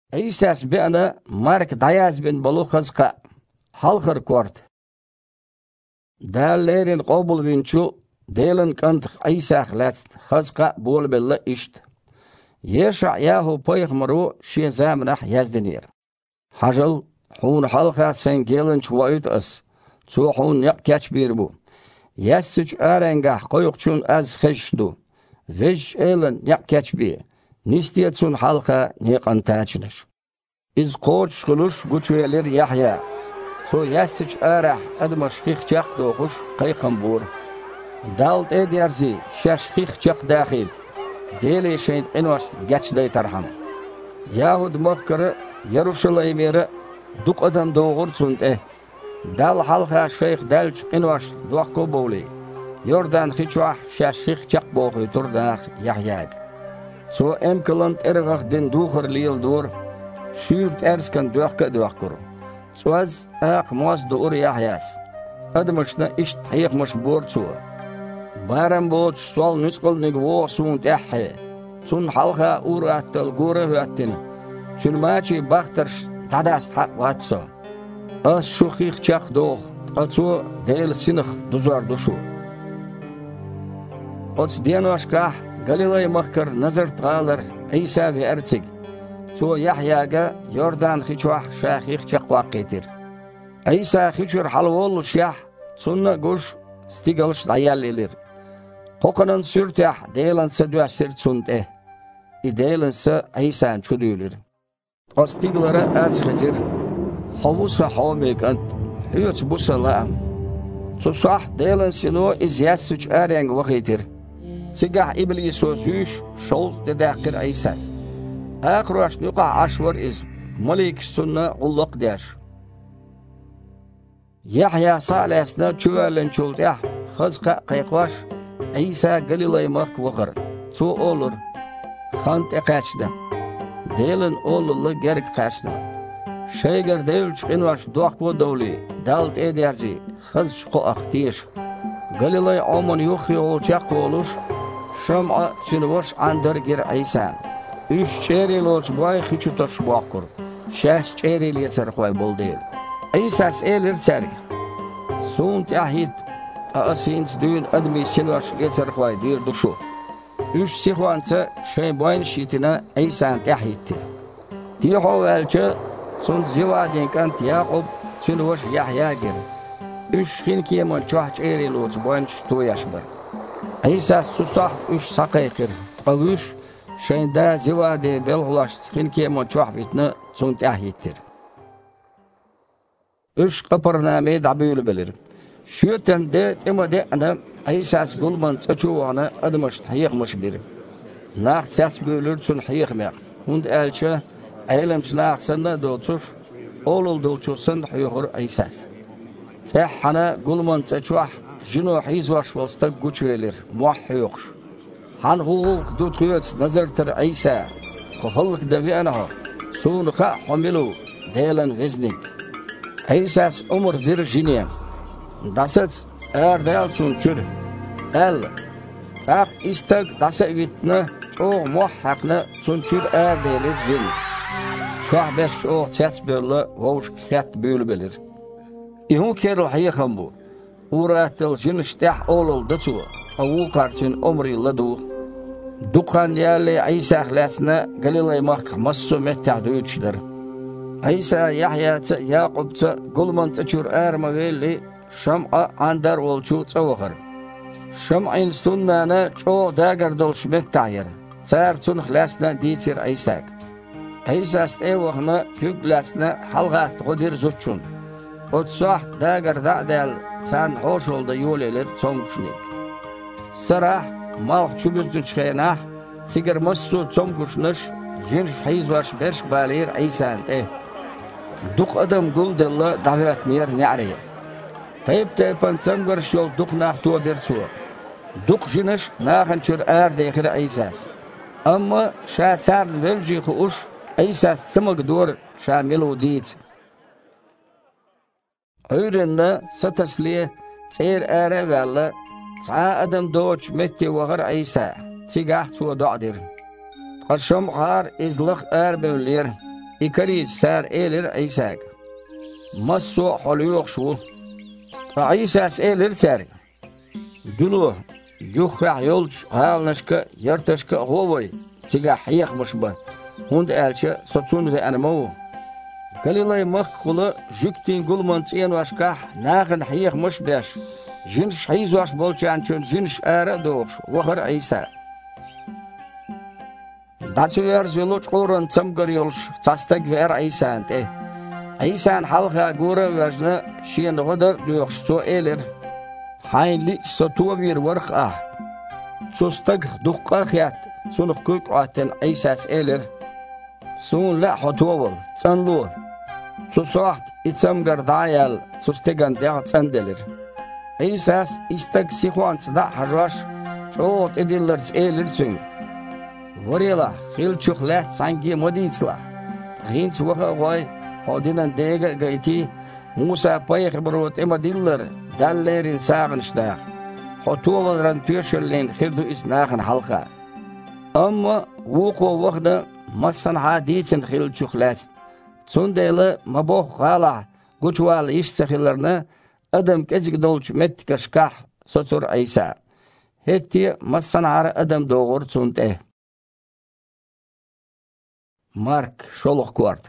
عيساس بأنا مارك داياز بن بلو خزقا حلخر كورت دال ليرين قبل بنشو ديلن كنت عيسى خلاتست خزقا بول بالله اشت يشع ياهو بيخ مرو شي زامنح يزدنير حجل حون حلقا سين جيلن شوائد اس تو حون يق كاتش بيربو يسج آرنگح قيق چون از خشدو ويش ايلن يق كاتش بي نستيتسون حلقا نيقان تاچنش از قوش خلوش گوچويلر يحيى تو يسج آرح ادمش خيخ چاق دوخوش قيقن بور دالت اديرزي شاش خيخ چاق داخل ديلي شين قنوش گچ داي ترحم يهود مخكر يروشلايمير دوق ادم دوغور چونت دال حلقا شيخ دالچ قنوش دوخكو بولي يوردان خيچوح شاش خيخ چاق بوخي ترداخ يحيى سو امكلنت ارغخ دين دوخر ليل دور شورت ارسكن دوخكر سواز اق موز دور يحياس ادمشنا اشت حيق مش بورتسو بارم بود سوال نسقل نگو سون تحي سون حلقة اورات الغورة هاتين سون ماشي باخترش تداست حق واتسو اس شوخيخ چاق دوخ اتسو ديل سنخ دوزار دوشو اتس دينوش كاح غليلاي مخكر نظر تغالر عيسى في ارتق تو يحيى يوردان خيچوح شاخيخ چاق واقيتر عيسى خيچور حلوول شيح سنة گوش ستيگلش داياليلر قوقنن سürtح ديلن سدوا سرتسونت ديلن س عيسى چوديلر قستيگلر از خزر حوس حوميك انت حيوت بوسلا سو صح ديلن سنو از يسچ ارنگ وقيتر سيگح ابليس وسوش شولز داقر عيسى اقراش نقع اشور از ملك سنة علق داش يحيى صالحنا چوالن چولتح خزقا قيقواش عيسى غليلاي مخ وخر تو اولر خانت اقاشدا ديلن اولر گرق قاشدا شيگر ديل چقنواش دوخكو دولي دالت اديرزي خز شقو اختيش غليلاي عمون يوخي اولچاق اولوش شمع چنوش اندر گر عيسى üç çeyreloç boy hiçu toş bokur şeş çeyreli serxoy boldu İsas elir çer sunt yahit asins dün admi senvaş serxoy dir duşu üç sihvansa şey boyun şitine İsan yahitti diho velçe sunt zivadin kant Yaqub senvaş Yahya gir üç hinkiyemon çoh çeyreloç boyun ştu yaşbar İsas susah üç saqayqir qavuş شين دا زوادي بلغلاش خنكي مو تشوح بيتنا سونت احيتر اش قبرنا ميد عبيول بلر شوتن دي اما دي انا ايساس قلمان تشوانا ادمش تحيق مش بير ناخ تساس بيولر تون حيق ميق هند الچه ايلم سناخ سنة دوتوش اولول دوتوشن حيقر ايساس تحنا قلمان تشوح جنو حيزواش وستق قوچويلر موح يوقش حن غوق دوت خيوت نظرتر عيسى قفلك دبيانه سونخا حملو ديلن وزنك عيساس عمر فيرجينيا داست ديال تونچر ال اق استق داسا ويتنا او محقنا تونچر ديلر جن شوح بس او تشاتس بيلا ووش خات بيول بلر يهو كيرل حيخم بو وراتل جنشتح اولول دتو او قارتين عمري لدو دقان يالي عيسى خلاسنا غليلاي مخ مسو متع دوچدر عيسى يحيى يعقوب قلمن تشور ارمغيلي شمع اندر ولچو صوخر شمعين سنانا چو داگر دولش متعير سار تون خلاسنا ديتر عيسى عيسى استيوخنا كغلاسنا حلغات قدر زوچون اوتساح داگر دادل سان هوشولدا يوليلر صومشنيك سراح مالق چوبزن شخيناه سيگر مسو صومكشنش جنش حيزواش برش بالير عيسانت دوق ادم قل دل دعوات نير نعري طيب تيبان تنگر شول دوق ناخ تو برسو دوق جنش ناخن چور ديخر عيساس اما شا تارن ولجي خوش عيساس سمق دور شا ملو ديت عيرنا ستسليه تير ولا سعى أدم دوش متي وغر عيسى تيجاح تو دعدر قشم غار إزلق بولير إكريج سار إيلر عيساق مسو حليوخ شو عيساس إيلر سار دلو يوخع يولش هالنشك يرتشك هووي تيجا حيخ مشبه هند ألشة ستون في أنمو قليلاي مخلو جوكتين قلمان تين واشكاح ناغن حيخ مشبهش جنش حيز واش بولشان چون جنش آره دوخش وخر عيسى داتسوير زلوش قورن تمقر يولش تاستق فير عيسان تيه عيسان حلقة قورة وجنا شين غدر دوخش تو إيلر حين لي ستو بير ورق تستق دقا خيات سنخ كوك عاتن عيساس إيلر سون لا حطوول تنلو تسوحت اتسمقر دايال تستقن ديغ تندلر عيساس استق سيخوان صدع حراش شوط ادلرز إيلرسون وريلا خيل شخلات سانجي مدينسلا غينت وخا غاي هادينان ديغا غايتي موسى بايخ بروت اما ديلر داليرين ساغنش داغ حطوول ران بيرشلين خيردو اسناغن حلقة اما وقو وخدا مصن عاديتن خيل شخلات تسونديلا مبوخ غالا قوشوال يشتخيلرنا أدم كزيك دولش متكشكاح سطور عيسى هتي مصن عار أدم دوغور تسونده مارك شولوخ كوارت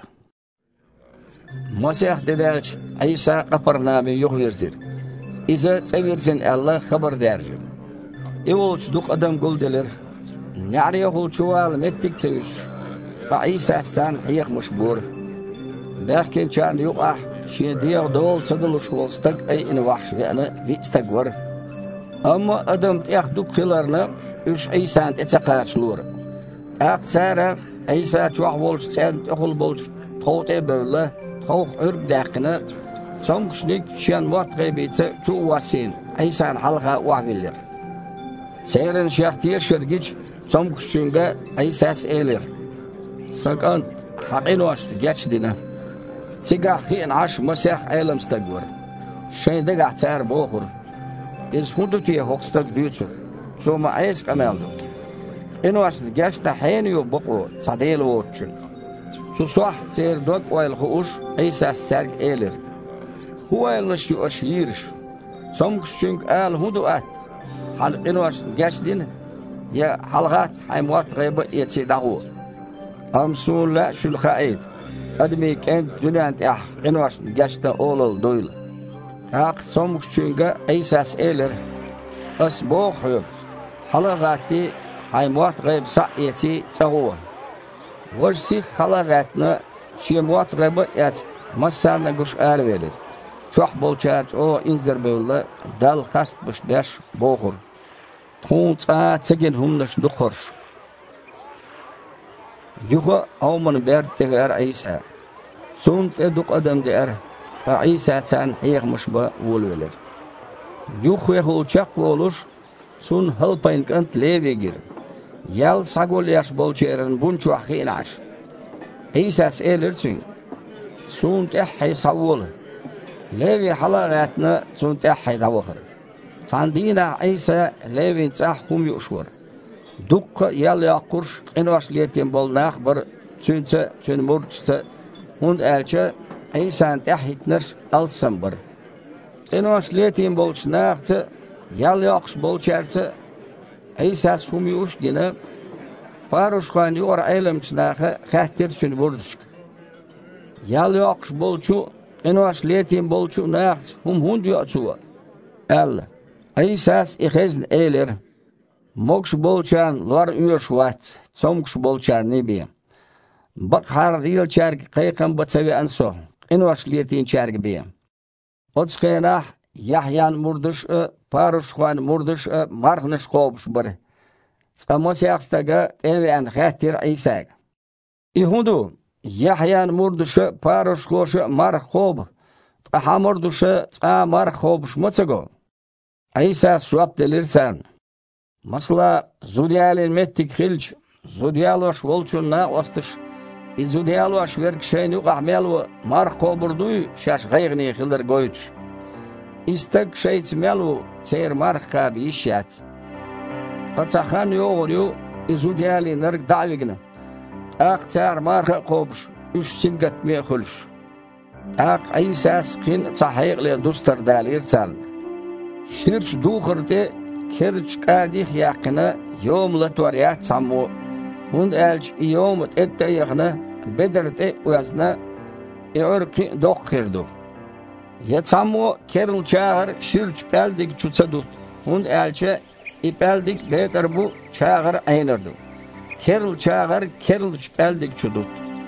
مسيح ددالش عيسى قبرنامي يغيرزير إذا تغيرزن الله خبر دارجر إيولش دوق أدم قول دلر نعري يقول شوال متك تغيش عيسى سان حيق مشبور باكين كان يقع شي ديغ دول تدلش والستق أي إن وحش فينا في استقور أما أدم تأخدوك خلارنا إيش عيسى تتقاتش لور أقصارا عيسى توح بولش تان تأخل بولش توتي بولا توخ عرق داقنا تمكشنيك شان موت غيبيت شو واسين عيسى حلقة وعبيلر سيرن شيخ تير شرقيج تمكشنغا عيسى إيلر ساقانت حقين واشت جاتش دينا تيقع خيان عاش مسيح عالم استقور شاين دقع تار بوخر إز هندو تيه هوكستق ديوتو سو ما عيسك أمالدو إنو عشت جاش تحينيو بقو صديل ووتشن سو صح تير دوك ويل خوش عيسى سارق إيلر هو يلنشيو أشيرش سمكشنك آل هندو آت حال إنو عشت جاش دين يا حلقات حيموات غيبة يتي دعوه أمسون لا شو الخائد أدمي كان دنيا تأح إنواش جاشتا أولل دويل أق سمك شنجا عيساس إيلر أسبوع حيوك حلقاتي حيموات غيب سعيتي تغوه ورسي حلقاتنا شيموات غيب يات مسارنا قش آلويلر شوح بولشات أو إنزر بولا دال خاست بش بوخر تون تاجن هم نش دخرش يوغا أومن بير تغير عيسى سونت دوق أدم دير عيسى تان حيغ مشبا ولولر يوخ يخل چاق ولوش سون هلبين كنت ليفيجر يال ساقول ياش بولچيرن بونچو أخين عش عيسى سئلر سونت أحي صول ليفي حلقاتنا سونت أحي دوخر ساندينا عيسى ليفي تاحهم يؤشور دق يال يقرش إنواش ليتين بول ناخبر تونسة تون مرجسة هند ألشة عيسان تحيتنش ألسنبر إنواش ليتين بولش ناخته يال يقش بولشارته عيساس هم يوش جنا فاروش خان يور علمش ناخه خاطر تون مرجسك يال يقش بولشو إنواش ليتين بولشو ناخت هم هند يأتوا ألا عيساس إخزن إيلر موكش بولشان لور يوشوات سومكش بولشان نبي بق حار ريل شارك قيقم بتسوي أنسو إنواش ليتين شارك بيم أتسخيناح يحيان مردش باروش خوان مردش مارخنش قوبش بره تقاموس يخستغا تيوي أن خاتر عيساق إهندو يحيان مردش باروش خوش مارخ خوب تقا مردش تقا مارخ خوبش متسغو عيسى شواب دليرسان مثلا زوديال المتك خلج زوديالوش ولشون نا وستش زوديالوش ورك شين يقع ميلو مارخو بردوي شاش غيغني خلر قويتش استك شيت ميلو تير مارخا بيشيات قطعخان يوغريو زوديالي نرق دعويقنا اقتار مارخا قوبش üç silgatmeye huluş. Ak İsa's kin sahayıqlı dostlar dalir çalın. Şirç duğurdu kirç qadih yaqına yomlat var ya çamu. Hund elç yomat ette yaqına bederte uyasna örki doqirdu. Ya çamu keril çağır şirç peldik çutsadı. Hund elçe ipeldik beter bu çağır aynırdı. Keril çağır keril peldik çudut.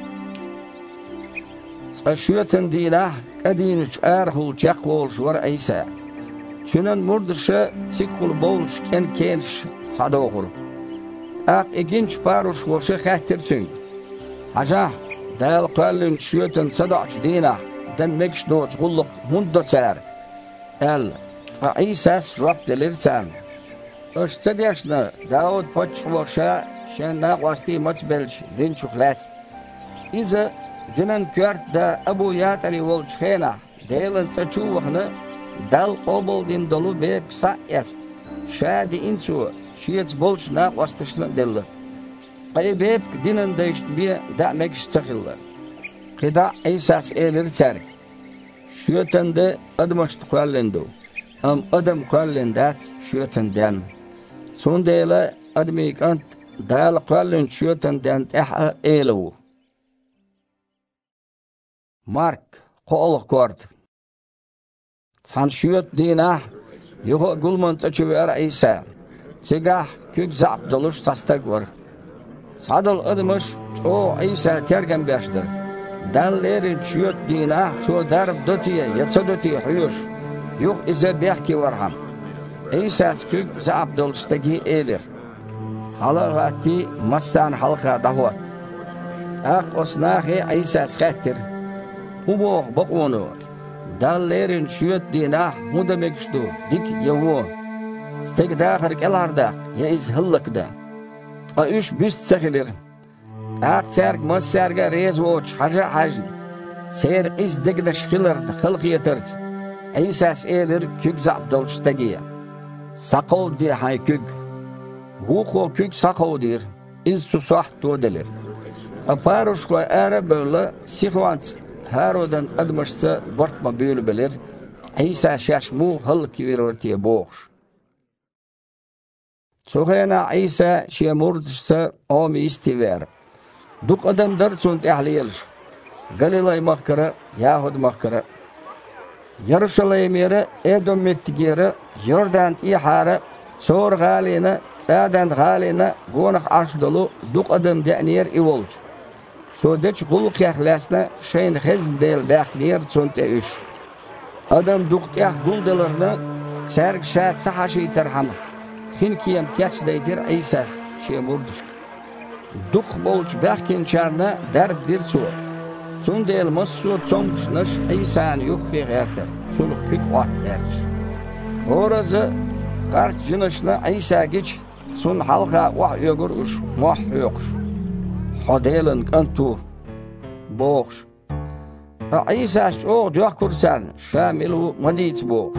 Aşuyatın dina kadin çağırhul çaqol var İsa. Çünen murdırşı çıkul bolş ken sadoğur. Ak ikinci paruş hoşu xəttirçün. Haca dal qallın şuyatın sadoç dina den mekş doç qulluk mundda çağır. El İsa rab delir sen. Öştediyashna Davud poç hoşa şen naqvasti maçbelç din çuqlas. İza dinen kört da Abu Yatari volç xena deylin çuwaqna dal qobol din dolu bek sa est. Şadi insu şiyets bolç naqvastışna delli. Qaybep dinen değişt bir damek çaqilla. Qida İsas elir çar. Şuyatanda admaşt qallendo. Am adam qallendat şuyatandan. Sondayla admi kant dal qallen şuyatandan taha elu. Mark qo'liq ko'rdi. Sanshuyot dina yo'q gulmon çöver İsa. Çegah kök zapdoluş sastag var. Sadol admış o İsa tergen başdı. Dallerin şuyot dina ço darb dotiye yatsa dotiye huyuş. Yok ize behki var ham. İsa kök zapdoluştaki elir. Halaqati massan halqa davat. Ak osnahi İsa skattir. Hubo bakonu. Dallerin şuyot dina mu demekştu dik yavu. Stek dağır kelarda ya iz hıllıkda. A üç büst sekilir. Ak çerk masserga rez voç haja hajn. Ser iz degde şkilird hılq yetirz. İsas elir kük zapdolştagiya. Saqov di hay kük. Huqo kük saqov dir. İz susah todelir. A paruşko ara böyle sihvant. Harodan admışsa bortma büyülü bilir. İsa şaşmu hılq verirtiye boğuş. Soğayana İsa şemurdışsa omi istiver. Duk adam darçunt ahliyeliş. Galilay mahkara, Yahud mahkara. Yaruşalayım yere, Edom mettigere, Yordan ihara, Sor galina, Sadan galina, Gonaq aşdolu, duk adam daniyer ivolç. Sodeç quluk yaxlasna, şeyin xezn del baqnir çunte üş. Adam duk tiyah guldalarına, serg şahat sahaşi terhamı. Hin kiyem keçdeydir İsas, şemurduşk. Duk bolç baqkin çarna, darb dir su. Sun del massu çomqşnış, İsan yuqqi gərtir. Suluk kük ot erç. Orazı, qarç jınışna İsa geç, sun halqa vah ögür uş, vah yoqş. Hodelin kantu, boğş. İsa çoğ diyak kursan, şamilu madiç boğş.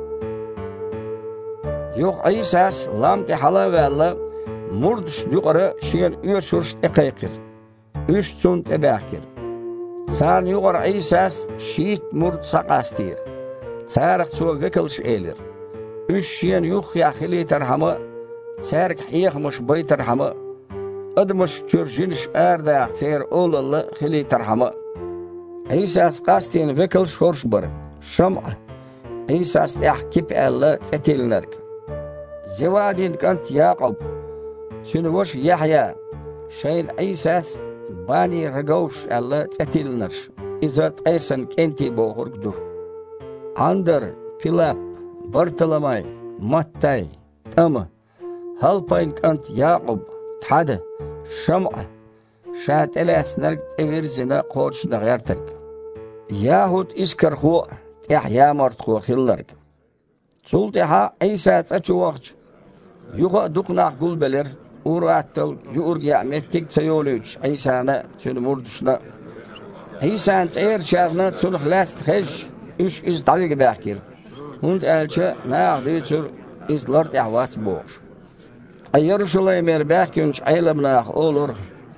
Yok İsa lamti halavella, murduş yuqarı şiyen üyüşürş eqayqir. Üç sunt ebaqir. Sağın yuqarı İsa şiit murd saqastir. Sağırq çoğ vekilş elir. Üç şiyen yuq yaxili terhamı, sağırq hiyaqmış bay terhamı, admış çürjiniş erdaq ser oğlalı xili terhamı. İsas qastin vekil şorş bar. Şam'a. İsas kip elle çetilinark. Zevadin kant Yaqub. Şunu boş Yahya. Şeyin İsas bani ragavş elle çetilinar. İzat aysan kenti boğurgdu. Andar, Pilap, Bartolomay, Mattay, Tama. Halpayn kant Yaqub. Tadı. Şam'a. Şahat elasnark evirzine qoçna gərtirk. Yahud iskar xo, tih mart xo xillark. Sultiha İsa çaçuaqç. Yuqa duqnaq gulbeler, uratıl, yurga mettik çayoluç, İsa'na çünü murduşna. İsa'nın çayır çağına çuluq last xeş, üç iz tabiqi baqir. Hund elçe nağdı çür izlart ahvat boğuş. Yarışulaymer baqinç aylamnaq olur.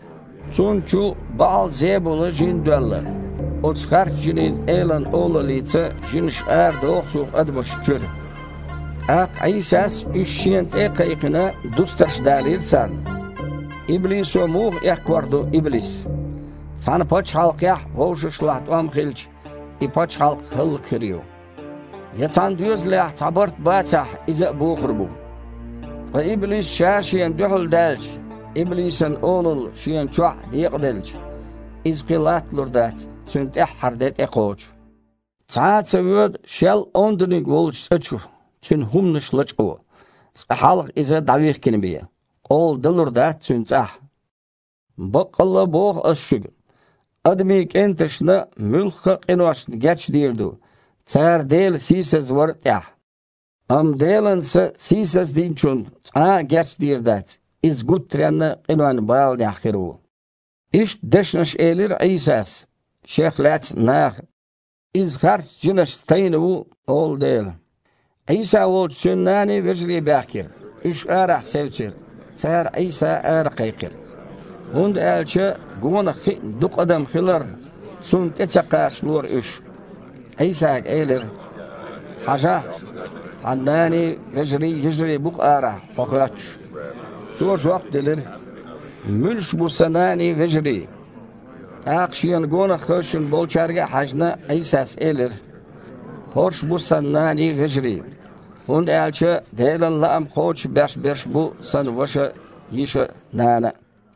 Цунчу Баал Зебула жин дөллы. Оцхарт жинин эйлан ола лица жинш ар доохцух адмаш чүр. Ақ Айсас үшшент қайқына дустарш далир сан. Иблисо мух яқварду иблис. Сан пач халқ яқ вошушлат ам хилч. И пач халқ хыл кирио. Яцан дюзлях цабарт бацах иза бухрбу. Ва иблис шашиен дюхл дальч. Иблисан олул шиен чуах диq дальч. Из қилат лурдат. Sunt hardet eqoch. Tsaatse word shell onderning wolch setchu. Tsun humnish lachqo. Halq is a davich kinbe. All dulurdat sunt ah. Baqalla boog ashug. Admi kentishna mulkha qinwash gach dirdu. Tsar del sisas word ja. Am delen se sisas dinchun. Gach dirdat. Is gut trenna qinwan baal yakhiru. Ish deshnash elir Aisas. Sheikh Lats nach is hart jinas steinu all del. Isa wolt sunnani vizri bakir. Ish arah sevchir. Sar Isa arqaykir. Hund elche gona duq adam khilar sunt etaqash lur ish. Isa eler haja annani vizri yijri buq arah faqach. So jawab delir mulsh bu sanani vizri. Akşiyan gona khashun bolcharga hajna Aisas eler. Horsh bu sanani vijri. Hund elche delan lam khoch besh bu san washa yisha nana.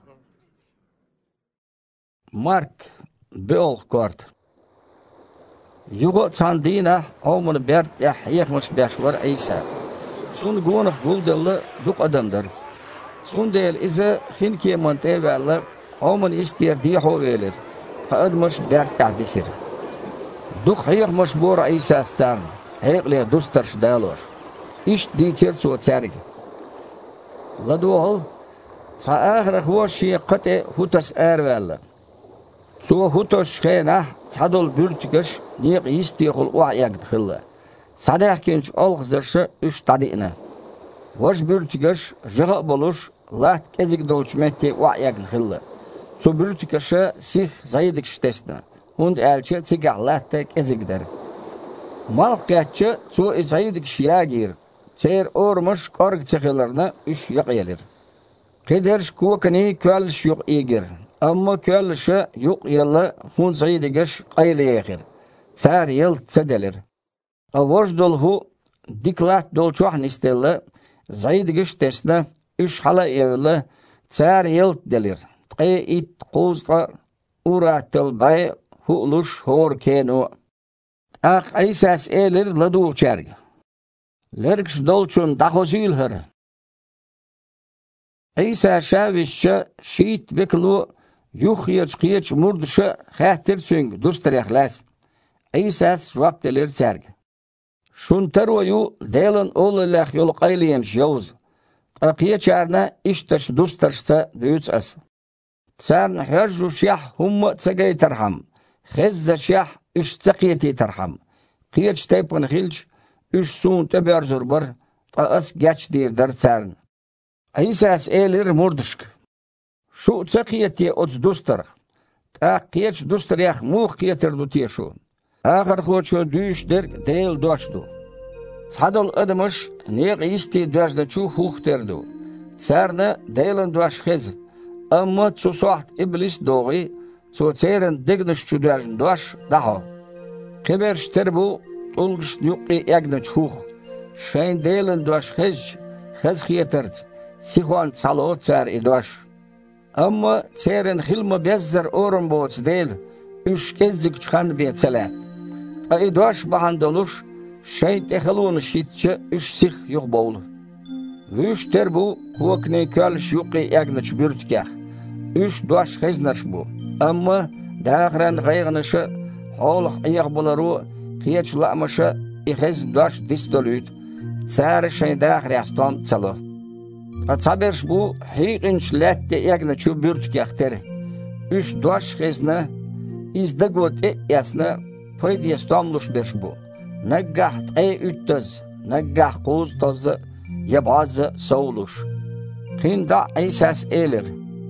Mark Beol kort. Yugo Sandina omunu bert yahmos besh war Aisa. Sun gona guldella duq adamdır. Sun del ize hinki montevella Omen istier die hoveler. Admos berk adisir. Duk hier mos bor Isa staan. Hegle dusters dalos. Ist die tier so zerg. Ladol sa agrig was je qate hutas erwelle. So hutas schena sadol burtiges nie istier wa yagd khilla. Sadah kinch olgzerse üç tadina. Was burtiges jira boluş lat kezig dolçmette wa yagd khilla. So bürtikasche sich zaydik stesna und elche zigallatek ezigder. Malqatche so zaydik shiyagir. Ser ormuş qorg çegelerine üç yaqyelir. Qederş kokani kölş yoq egir. Amma kölşe yoq yalla hun zaydigeş qaylayagir. Sar yıl tsedelir. Avojdolhu diklat dolçohn istelle zaydigeş tesna üç hala evle sar yıl delir. It quzqa uratel bay hulush hor keno. Ach Aisas eler ladu cherg. Lerks dolchun dahosil her. Aisa shavisha shit beklu yukhiyach qiyach murdusha khatir tsung dustryakhlas. Aisas rapteler cherg. Shuntaroyu delan olelach yol qaylien shows. Aqiyacharna ishtash dustarsa duyuts. Tsarn herju shah hum tsagay tarham. Khizz shah ish tsaqiyati tarham. Qiyach taypan khilch ish sun tabar zurbar as gach dir dar tsarn. Aisas elir murdishk. Shu tsaqiyati ots dustar. Ta qiyach dustar yakh muh qiyatir dutieshu. Akhar khocho düş der del doshdu. Sadol adamash neq isti dashda chu hukhterdu. Tsarna delan dosh khiz. Amma zu soht iblis dogi zu zeren dignish chudash dosh daho. Keber sterbu ulgish yuqi yagnach huch. Schein delen dosh khiz khiyetert. Sikhwan salot zar idosh. Amma zeren khilma bezzer orum bots del. Üç kezzik çıkan bir tselat. Idosh bahandolush schein techalun shitche üç sich yuq bowlu. Üç terbu kokne kölş yuqi yagnach bürtkah. Üç doş khiznash bu. Amma dağran qayğınışı holq ayaq bolaru qiyach la'maşı ikhiz doş distolüt. Tsar schein dağrastom tsalo. Atsabersh bu hiqinch latte yagnach bürtkah ter. Üç doş khizna izdagot yasna faydiyastomlush besh bu. Naggah ay üttaz, naggah qoz toz yabaz sowlush. Qinda Aisas eler.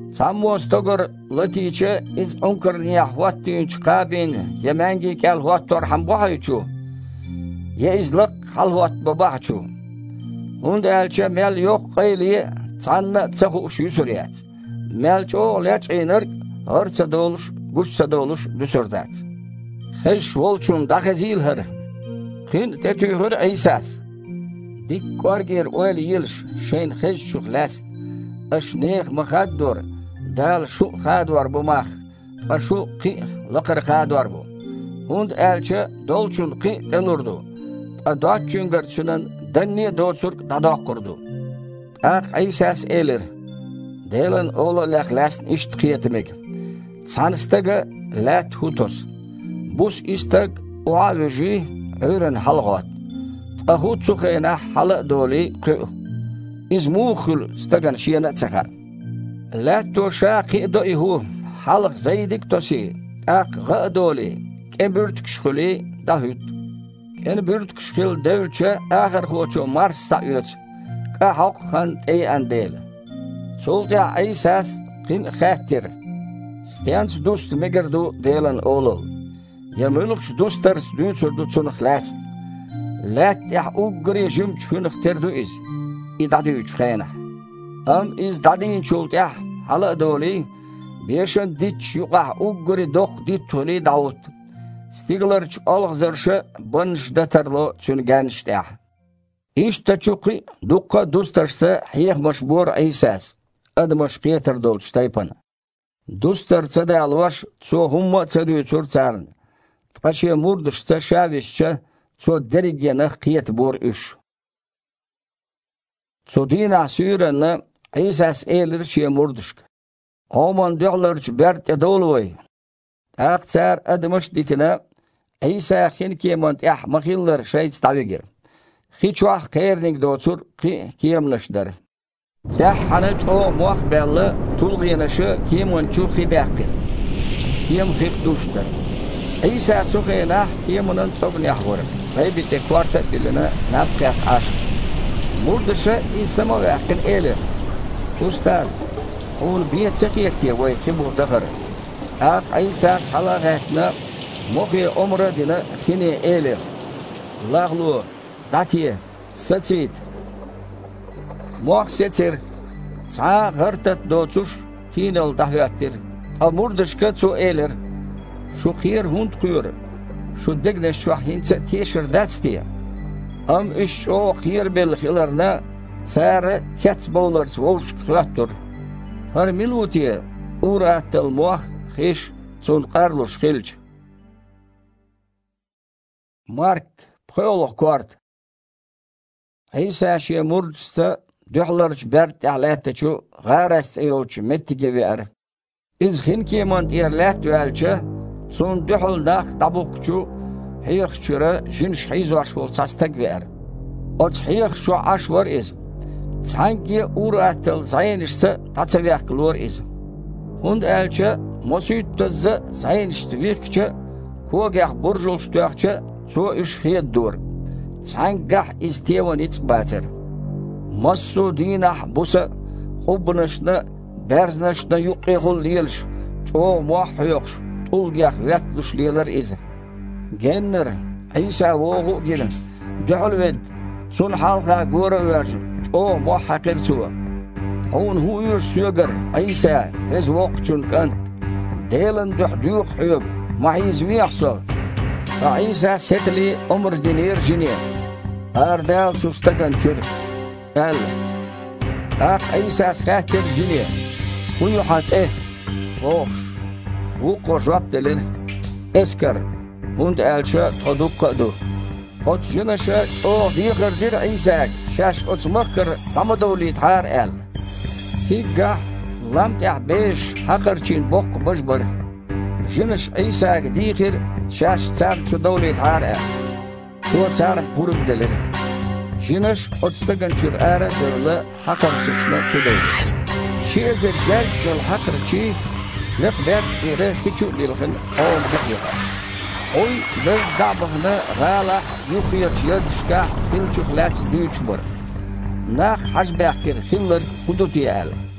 Sammostogur latice iz onkurniya hwattinch qabin yemengi kel hwattor ham bahaychu. Ye izliq halwat babahchu. Und elche mel yok qayli tsanna tsahu şusuriyat. Melço leç iner harsa doluş guçsa doluş düsürdat. Heş volçun dahezil her. Hin tetühür eysas. Dik korgir oel yilş şeyn heş şuhlast. Aşneх mахаддор dal şu khadwar bu mach. Aşu qi laqır khadwar bu. Und elçe dolçun qi telurdu. Adat çünger çünen danni doçurk dadak kurdu. Aq eysas elir. Delen ola lachlasn ist qiyetmek. Sanstaga lat hutos. Bus istag oaveji ören halgat. Ahut sukhena hala doli qi. İzmukhul stagan şiyana tsakar. Lat to shaqi doihu halq zaydik tosi. Aq gadoli. Kebürtük şkhuli dahut. Kebürtük şkhil devlçe ahir xoço mars sayut. Qahaq khan ey andel. Solta eysas qin khatir. Stens dust megerdu delen olol. Yamulux dusters düçurdu tsunkhlas. Lat ya ugri jumch hunkhterdu iz. İdadi üç khayna. Am iz dadin çulta hala doli. Beşen dit yuqa ugri dok dit toli daut. Stiglerch algzerşe bunş datarlo tsunganishta. İşte çuqi dukka dustarsa hiyah mashbur eysas. Admash qiyter dolch taypana. Dustarsa da alvash tso humma tsadu tsurtsarn. Tqashi murdshsa shavishcha tso derigena qiyet bor üsh. Tso dina sürenne eysas elir şiye murdshk. Oman döglerch bert edolvoy. Aqtsar admash ditine eysa khinkemant mahiller shayts tavigir. Hiçwah qeyrning doçur kiyemlaşdar. Sahhana ço muaq belli tulgınaşı kiyemon çu xidaqi. Kiyem xiduştar. Eysa çoxena kiyemonun çobni ahvor. Qaybite kvarta bilina nabqat aş. Murdışa isma vaqin eli. Ustaz, on biyet saqiyeti way xibu daqar. Aq eysa salaqatna moqi umra dina xini eli. Lağlu Datiye, saçit. Muaq seçer. Sağa gırtat doçuş, tinol dahvettir. Amurdışka ço eler. Şu xir hund quyur. Şu degne şu hinse teşir datstiye. Am iş o xir bel xilarna sarı çats bowlar swoş qvattur. Har milutiye uratel muaq xiş çon qarluş xilç. Mark Pöyolog kvart. Eysa şiye murdsa dühlarç bert ahlatçu garas eyolçu mettige ver. İz hinkemant yerlat velçe son dühulda tabukçu hiyxçura jinş hizwaş bol sastag ver. Ot hiyx şu aşvar iz. Sanki uratel zayinişse tatsavyak lor iz. Hund elçe mosuytazza zayinişti virkçe kogah burjulştuaqçe so iş hiydur. Sangah istevan itsbater. Masu dinah busa hubnashna berznashna yuqihul lilsh. Ço muahyoksh tulgah vetlush liler iz. Genner Isa wogu gelin. Duhulved sun halqa gora verj. Ço muahaqir çuwa. Hun huyur sugar Isa ez waqchun kant. Delen duhduyuq huyub. Mahiz miyahsa. Isa setli umr dinir jiniye. Ardal sustagan çür. El. Aq Isa skater jiniye. Huyu hatse. Ox. Bu qojap delir. Esker. Hund elçe tadukqadu. Ot jinaşa o diğerdir İsa. Şaş otsmakkar tamadoli tar el. Higga lam beş haqarçin bok bajbar. Jiniş İsa diğer şaş tsar çudoli tar el. Bu tsar burub delir. Jiniş otstagan çür ara derle haqarçışla çudoli. Şezer gel haqarçı lekber ire kiçu lilhin ol biqya. Oy bir dabğına gala yuqiyat yadışka bilçuqlat düçbur. Nah hajbaqir hiller hudutiyal.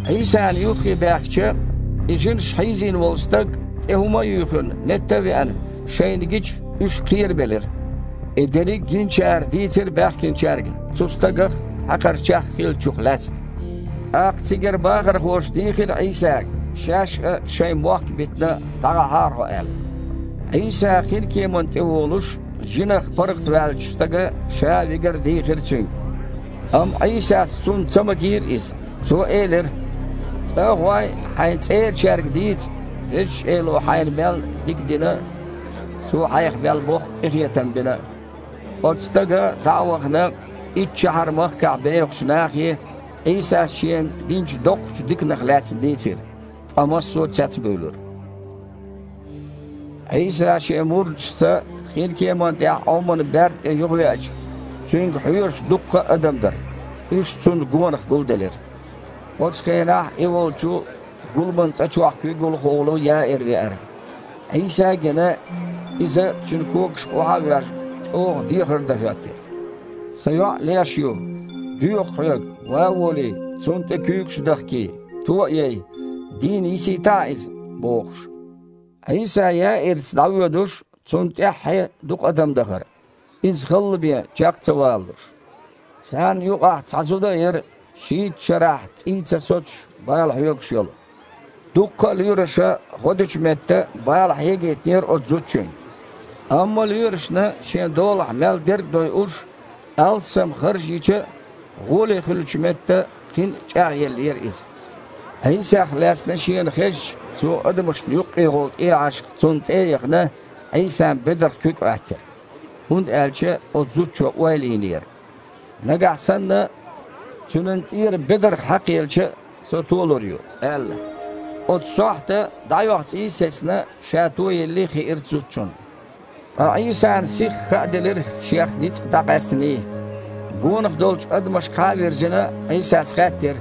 İsa'nın yuhi belki için şahizin olstak huma yuhun netteviyen şeyini geç üç kıyır belir. Deri ginçer ditir belki çergin. Sustakı hakarçak hil çuklatın. Aktiger bağır hoş dikir İsa şaş şey muhak bitne dağa harho el. İsa hilki monti oluş jinak parıkt velçtagı şaviger dikir çün. Am İsa sun tamagir is. So eler Ahoy hayn tseer çerg dit. Hiç elo hayn bel dikdine. So hayx bel boh ihyeten bile. Otstaga da'waqna iç çaharmaq ka'be yoxşnaxi İsa şen dinç dokç diknaxlats ditir. Ama so çats bölür. İsa şemurçsa hilki monti awman bert yoxyaç. Çünkü huyuş dukka adamdır. Üç sun gumanıq guldeler. Otskayna evolçu gulman çaçuaq gul holu ya erver. İsa gene ize çünkü oha ver o dihirde yattı. Sayo leşyo diyor yok va voli sonte küyük şudaki to yey din isi taiz boğuş. İsa ya ers davudur sonte hay duk adam dahar. İz qalbiye çaqça valdır. Sen yok çazuda yer şiit şeraht İsa soç bayal yok şol. Dukka lirşa hodçmette bayal hegetner o zuçun. Amma lirşna şen dolah mel derk doy uş alsam xarjiçe gole xilçmette kin çağyeller iz. İsa xlasna şen xej so adamış yok eğol aşk sunt eyxna İsa bedr kök ahter. Hund elçe o zuço oylinir. Nagahsanna Tünentir bedr hakiyelçe sotuluyor. El. Ot sohta dayvaqt İsa'sına şatu yelli xir tutçun. İsa'nın sih xadelir şeyh nit taqasni. Gonq dolç admaş kaverjina İsa xattir.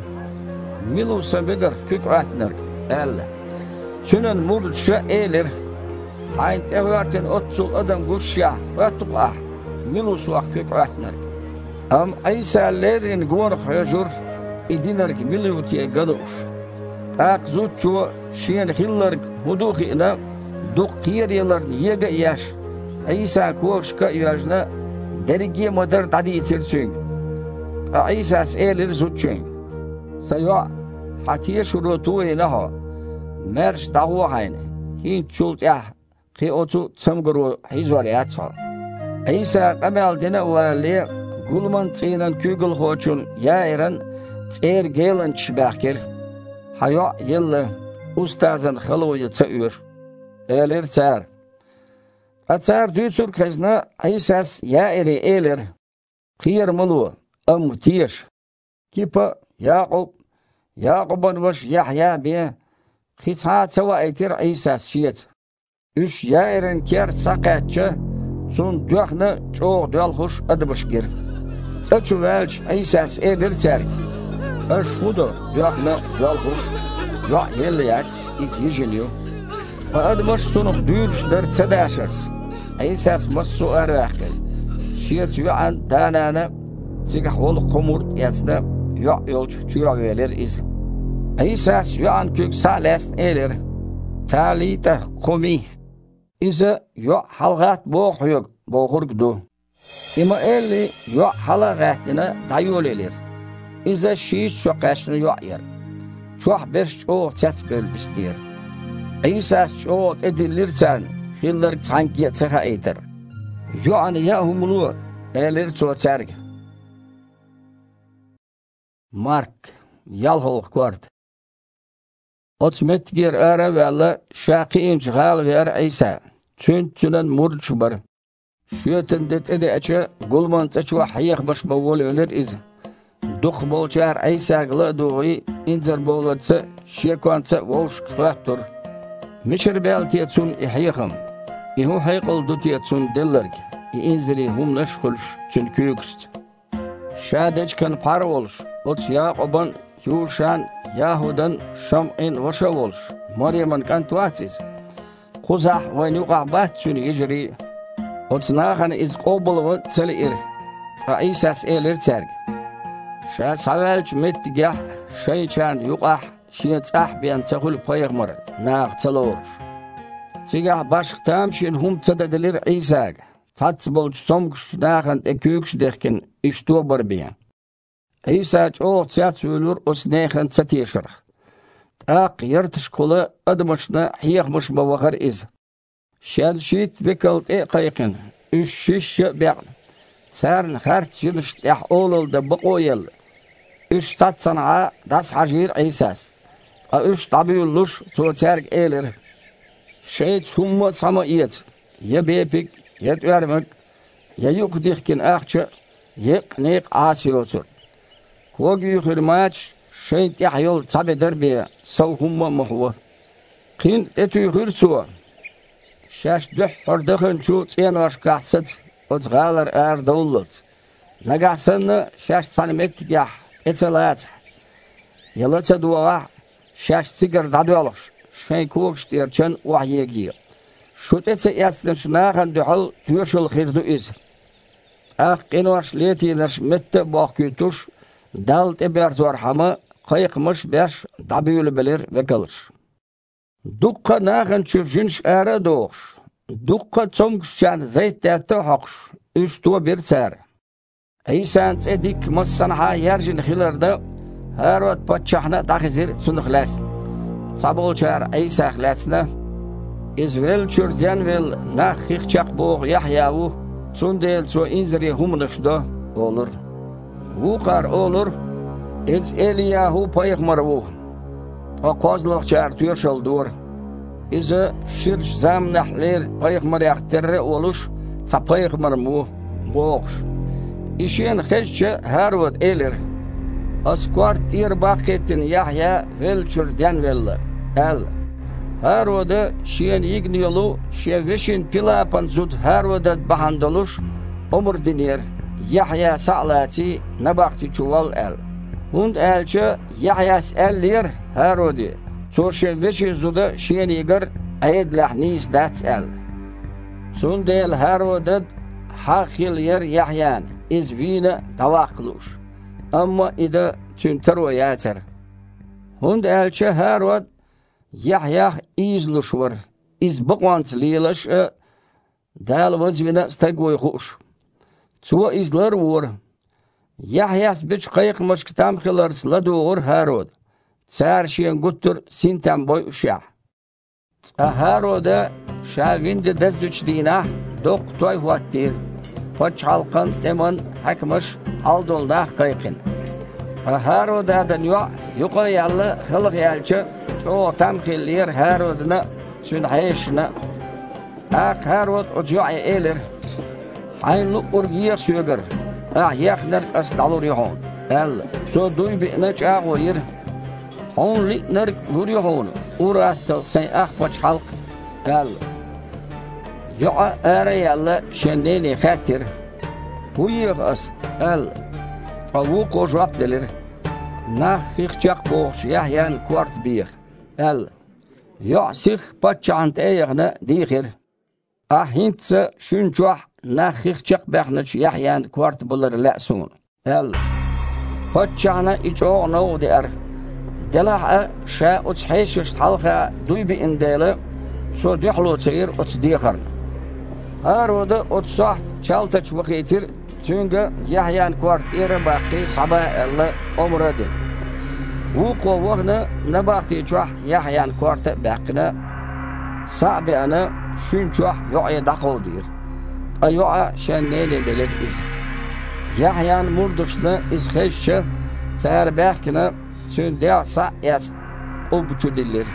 Milusa bedr kök atner. El. Tünen murça eler. Hayn evarten otsul adam guşya atqa. Milus waq kök atner. Am İsa'lerin gorx yajur idinerk milyutiye gaduş. Aq zuçu şen hillerk huduxina duqir yıllar yega yaş. İsa koşka yajna dergi modern tadi itirçün. İsa elir zuçün. Sayo hatiye şurutu inaha. Merş dağı hayne. Hin çult ya ki otu samguru hizvariyat sa. İsa qamel dine vali gulman tsinen kügül hoçun yairan tser gelen çbahker. Hayo yılla ustazan xaloyu tsayur. Elir tsar. Atsar dütsür kazna İsas yairi elir. Khir mulu amtiş. Kipa Yaqub'un vaş Yahya bi khitha sawa etir İsas şiyet. Üç yairin ker saqatça sun duxna çoğ dal hoş adbışgir. Saçu velç İsas elir tsar. Aşhudu duxna dal hoş. Ya yelliyat is yijeliyor. Admış sunuk düğülüşler tadaşırt. İsas masu arvaqil. Şiyet yuan danana sigah ol qumur yatsna ya yolcu çuya veler iz. İsas yuan kök salas elir. Talita qumi. İze ya halgat boğuyuk boğurgdu. İma eli ya halagatına dayol elir. İze şiit şoqaşını ya yer. Çoğ beş çoğ çats bölbistir. İsa çoğ edilirsen hiller sanki çaha eter. Yani ya humulu elir çoğçarg. Mark yalhılık vardı. Otmetgir ara valla şaqi inçgal ver İsa. Tüntünen murç var. Şuyeten det ede açı gulman çaçu hayık baş bavul öner iz. Duh bolçar İsa gla doğuy inzer bolatsa şekansa voş kvatur. Mişir beltiyatsun ihayıkım. İhu hayqıl dutiyatsun dillerg. İnzeri hum neşkulş çünküyükst. Şadeçken par olş. Ot Yaqub'un Yuşan Yahudan Şam'in vaşa olş. Maryam'ın kantuatsiz. Kuzah ve nuqah bahtsün yecri. Ot nahan iz qobulğu tseli İsas elir serg. Şa savelç mettigah şeyçan yuqah şiye tsah biyan tsahul paygmar naq tsalor. Tsiga başq tam şin hum tsadadelir İsa'g. Tats bolç somgş naqan eküks derken işto barbiyan. İsa o tsat ölür os naqan tsatişir. Aq yırtış kolu admışna hiyaqmış bavaqar iz. Şel şit bekalt qayqın. Üç şiş beq. Sarn xart yürüş olulda baqoyal. Üç tat sana'a das hajir İsa's. Üç tabiyulluş soçerg elir. Şeyt summa sama iyet. Ya bepik, ya vermek, ya yok dihkin ahça, yek nek asi otur. Kogi yuhirmaç, şeyt yahyol tabi derbiye, savhumma muhva. Kin etu yuhirsuwa. Şaş düh hordakın çu tsiyan vaşkahsat, otzgalar davullat. Nagahsanna şaş sanmek yah, etsalat. Yalatsa duağa, şaş sigar daduyalış. Şey koğuş derçen vahye giyer. Şut etse yaslın şunağın duhal tüyüşül khirdu iz. Qinvaş letiler mette bakütuş, dal teber zorhamı, qayıqmış beş dabiyülü belir ve kalır. Dukka nağın çürjünş ära doğuş. Dukka çomkuşcan zeyttette haqş, üç tuğa bir sər. İsa'nç edik massanha yerjin xilarda, her vat patçahna dağizir sunuqlasın. Sabulçar İsa xlasna, izvel çürden vel naxiqçaq boğ Yahyavu, sundel so inzri humnışda olur. Vuqar olur, iz Eliyahu payıqmar vu. O kozluqçar tüyüşül dur. İzi şirş zamnahlir payıqmar yaqtirri oluş, sa payıqmar mu boğuş. İşin xeşçe her vat elir. Asquart ir baqetin Yahya vel çürden vella. El. Her vada şiyen igniyolu, şiye veşin pilapan zud her vada bahandoluş, umur dinir, Yahya sa'lati nabaqti çuval el. Hund elçe Yahyas ellir her vada. So şiyen veşin zuda şiyen igar ayedlah nis dats el. Sundel her vada haqil yer Yahyan, izvine davaqluş. Amma ida tünter ve yater. Hund elçe her vada Yahya izluş var. İz baqvans lilaş dal vazvina stagvoy xuş. Çuva izlar var. Yahyas biç qayıqmış kitam xilar sladur harod. Tsar şiyen guttur sintam boy uşa. Haroda şavinde dezdüç dina doq toy huattir. Paç halqan teman hakmış aldolda qayqin. Harodadan yuqayallı xılıq yalçı o tam xillir Herod'una sünhayşına Herod ocağı elir haynlı urgiye söger yakner asdalur yahon el so duy bi'ne çağı yer hon likner gur yahon uratıl sen paç halk el ya arayalla şendeni khatir bu yığas el avu qojap delir naxiqçaq boğuş Yahyan kvart bir el yasix paçant eyğne dixir ahintse şunçuah naxiqçaq baxnıç Yahyan kvart bulur la'sun el paçana içoğna der delaha şa uçhayşış halqa duybi indele so dihlu çayır uç dixar haroda uçsaht çaltaç vaqitir çünkü Yahyan kvart ere baqti sabah elle umradi وقو وغنا نباقتي جوح يحيان كورتا باقنا صعب أنا شون جوح يعي دقو دير أيوعى شان نيلي بلد إز يحيان مردشنا إز خيشة سار باقنا سون ديع صع يست أبجو دلير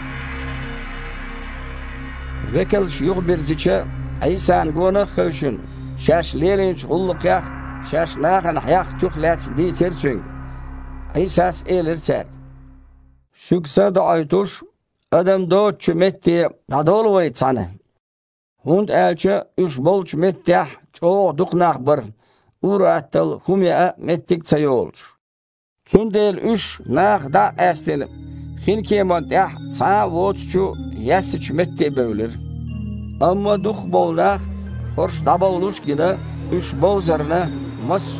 وكل شيوخ برزيشة عيسان قونا خوشن شاش ليلينش غلق يخ شاش ناغن حياخ جوخ لاتس دي سيرسون عيساس إيلر سار Şükse de aytuş, adam da çümetti, dadolu vay sana. Hund elçe üç bol çümettih, çoğu duknaq bir, uğrattıl humya mettik sayolç. Sündel üç naq da estinip, hin kemontih, sana votçu yesi çümetti bövülür. Amma duk bolnaq, horş dabolluş gine, üç bozarına,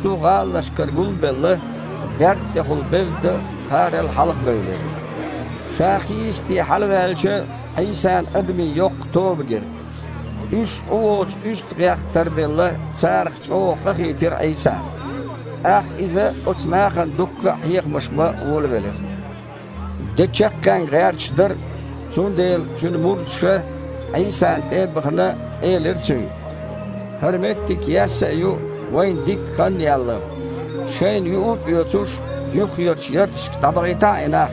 massuğal naşkar gul belli, berk de hul bevdi, harel halık bövülür. Şahisti halvelçe İsa'nın adımı yok tobgir. Üç oğuz üst reaktör bella çarx oğla hitir İsa. İze otsmağın dukka yıkmışma ol velir. Deçakkan gerçdir. Çün değil, çün murduşa İsa'nın ebğına eğilirçün. Hürmettik yasayu vayn dik kan yallı. Şeyin yuup yotuş, yuhyot yırtış tabağita inah.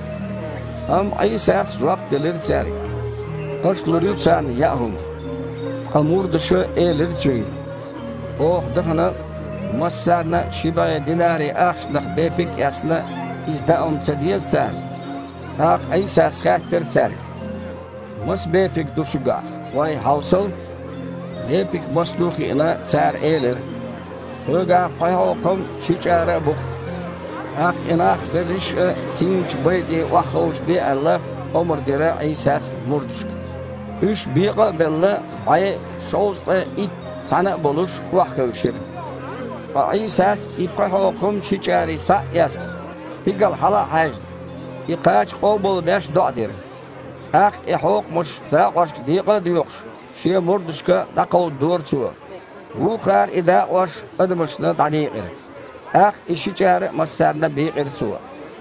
İsa's rab dilir çari. Aşlur yutsan yahum. Murduşa eğilirçün. Oh dıhına masarna şibaya dinari akşnak bepik yasna izda omçadiyasar. İsa's khatir çari. Mas bepik duşuga. Vay havsal bepik masluki ina çar eğilir. Höga payhokum şiçara bu. İnah beriş sinç beyti vahhoş bi Allah omur dira İsa's murduşka. Üç biqa bella ay soğuzda it sana buluş vahhoşir. İsa's ipayhokum şiçari sa'yas. Stigal hala haj. İqaç obul beş do'dir. İhokmuş dağış diqa diyox. Şiye murduşka daqav dortu. Vuqar ida oş admışna tadiqir. İşiçari masarna biqir suwa.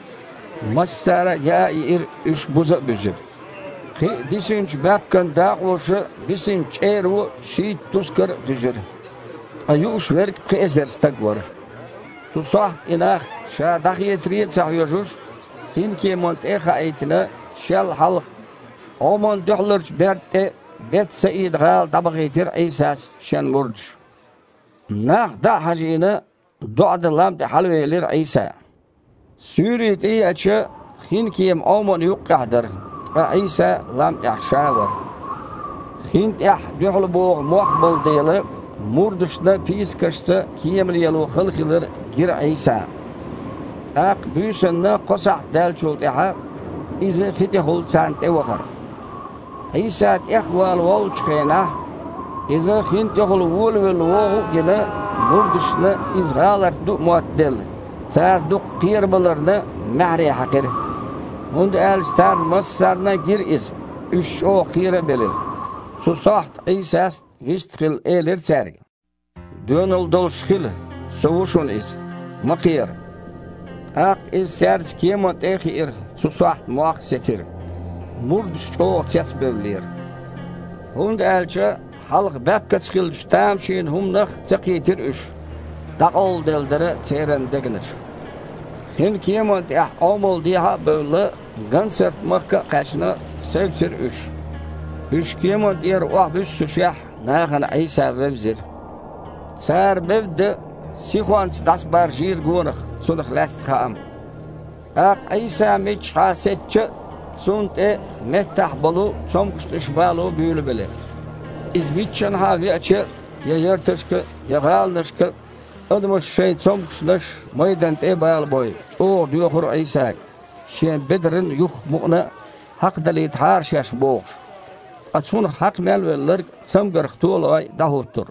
Masara yair üç buza büzüb. Disinç bakkan dağoşu disinç eru şiit tuskar düzür. Ayuş verk qezer stagwar. Susaht inah şa daqiyesriyet sahyojuş. Hinki mont eha aytına şal halq. Oman duhlurç berte bet Said gal tabaqetir İsa's şen murduş. Nah da hacina duada lam de halvelir İsa. Süriti açı hinkiyem oman yuqqahdır. İsa lam yahşavar. Hint yah duhlu boğ muaqbul deyli murduşda pis kaşsa kiyemli yalu xılxılır gir İsa. Büyüsünne qosaq del çultiha izi xiti hul çante vakar. İsa'd ihval vol çıkayna izi hint yuhul vul vel voğu gine murduşna izgalar du muaddel. Sar du qirbalarna mahri haqir. Hund el sar masarna gir iz. Üç o qira belir. Susaht İsa'd vistqil elir serg. Dönül dolşqil sovuşun iz. Maqir. İz serz kiyemot ekhir susaht muaq setir. Murduş çoğu çets bövlir. Hund elçe halq bapka çıkıl tam şeyin humnaq çaqitir üç. Daqol deldere çerendeginir. Hin kiyemot omol diha bövle gansert maqqa qaçna sevtir üç. Üç kiyemot yer ohbüs suşah nağan İsa vevzir. Sar bevde sihwans dasbar jir gonaq sunaq last qaam. İsa mich hasetçe sunte mehtah bolu çomkuştuş balu büyülü bile. İzmitçen havi açı ya yırtışkı ya galnışkı adımı şey çomkuştuş maydante bal boy. O diyor İsa. Şen bedrin yuh mu'na haq dalit har şaş boğ. Atsun haq melveller samgarq tolay dahuttur.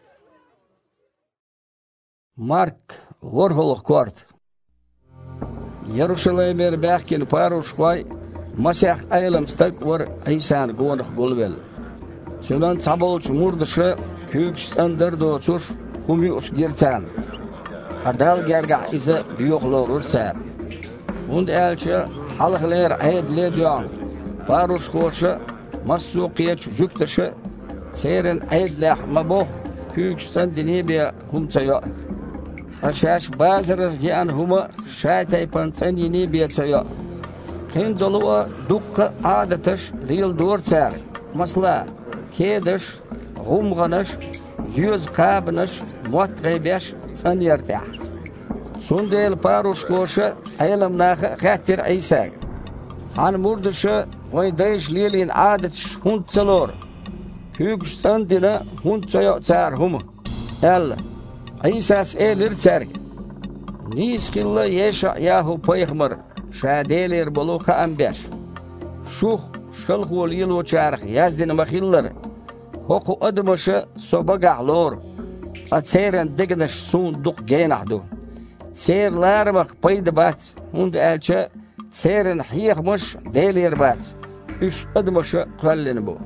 Mark Warhol kwart. Yeruşalaymer bähkin parushqay Masih aylamstak var İsa'nın gonuq golvel. Şolan çabolç murduşa küyüks andar doçuş humyuş girçan. Adal gerga ize büyoqlar ursar. Und elçe halqlar aydle diyan. Parushqoşa masuqiyat jüktaşı seyren aydle mabo küyüks andinibiya humçaya. Aşaş bazarır diyan huma şaytay pançanini biyaçaya. Hindoluğa dukka adatış ril dorçar. Masla kediş, gumğanış, yüz qabınış, muatqaybeş çanyartah. Sundel parushkoşa aylamnağı khatir İsa. Han murduşa vaydayış lilin adatış huntsalor. Hügüş sandina huntçaya çar humu. El İsa's elir çar. Niskilla yeşa yahu payğmır. Şadeler boluqa ambeş. Şuh şalğul yıl çarx yazdin maxillar. Hoqu admışa sobagağlor. Atseren digniş sun duq genahdu. Serlar maq paydı bat. Hund elçe serin hiyekmiş delir bat. Üç admışı kallini bu.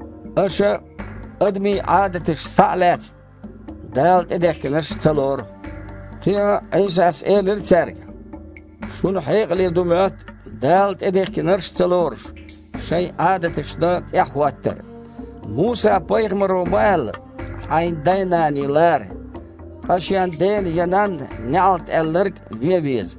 Aşa admi adetiş sa'lat. Dalt edekkenir çalor. Qiya İsa's elir çerg. Şunu hiyekli dumat dalt edekkenir çalor. Şey adetişde yahvattır. Musa peygamber mal hayn daynanilar. Aşyan den yanan nealt ellerk viviz.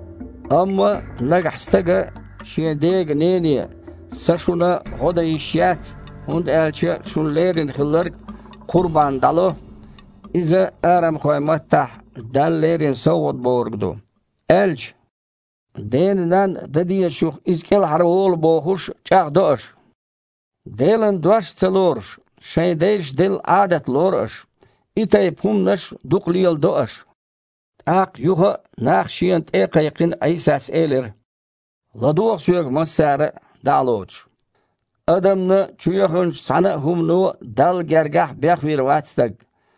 Ama nagahstaga şedeg neni saşuna hoda işyat und elçe şunlerin hıllark kurban dalı ize aram koymattah dallerin savud borgdu. Elç deninden dediye şuh izkel harol bohuş çağdoş. Delen duaş çalorş, şeydeş dil adet lorş. İtay pumnaş dukliyal doş. Ak yuha nakşiyant ekayqin İsa's elir. Laduq suyag masara daloç. Adamna çuyahın sana humnu dal gergah bekvir vatstag.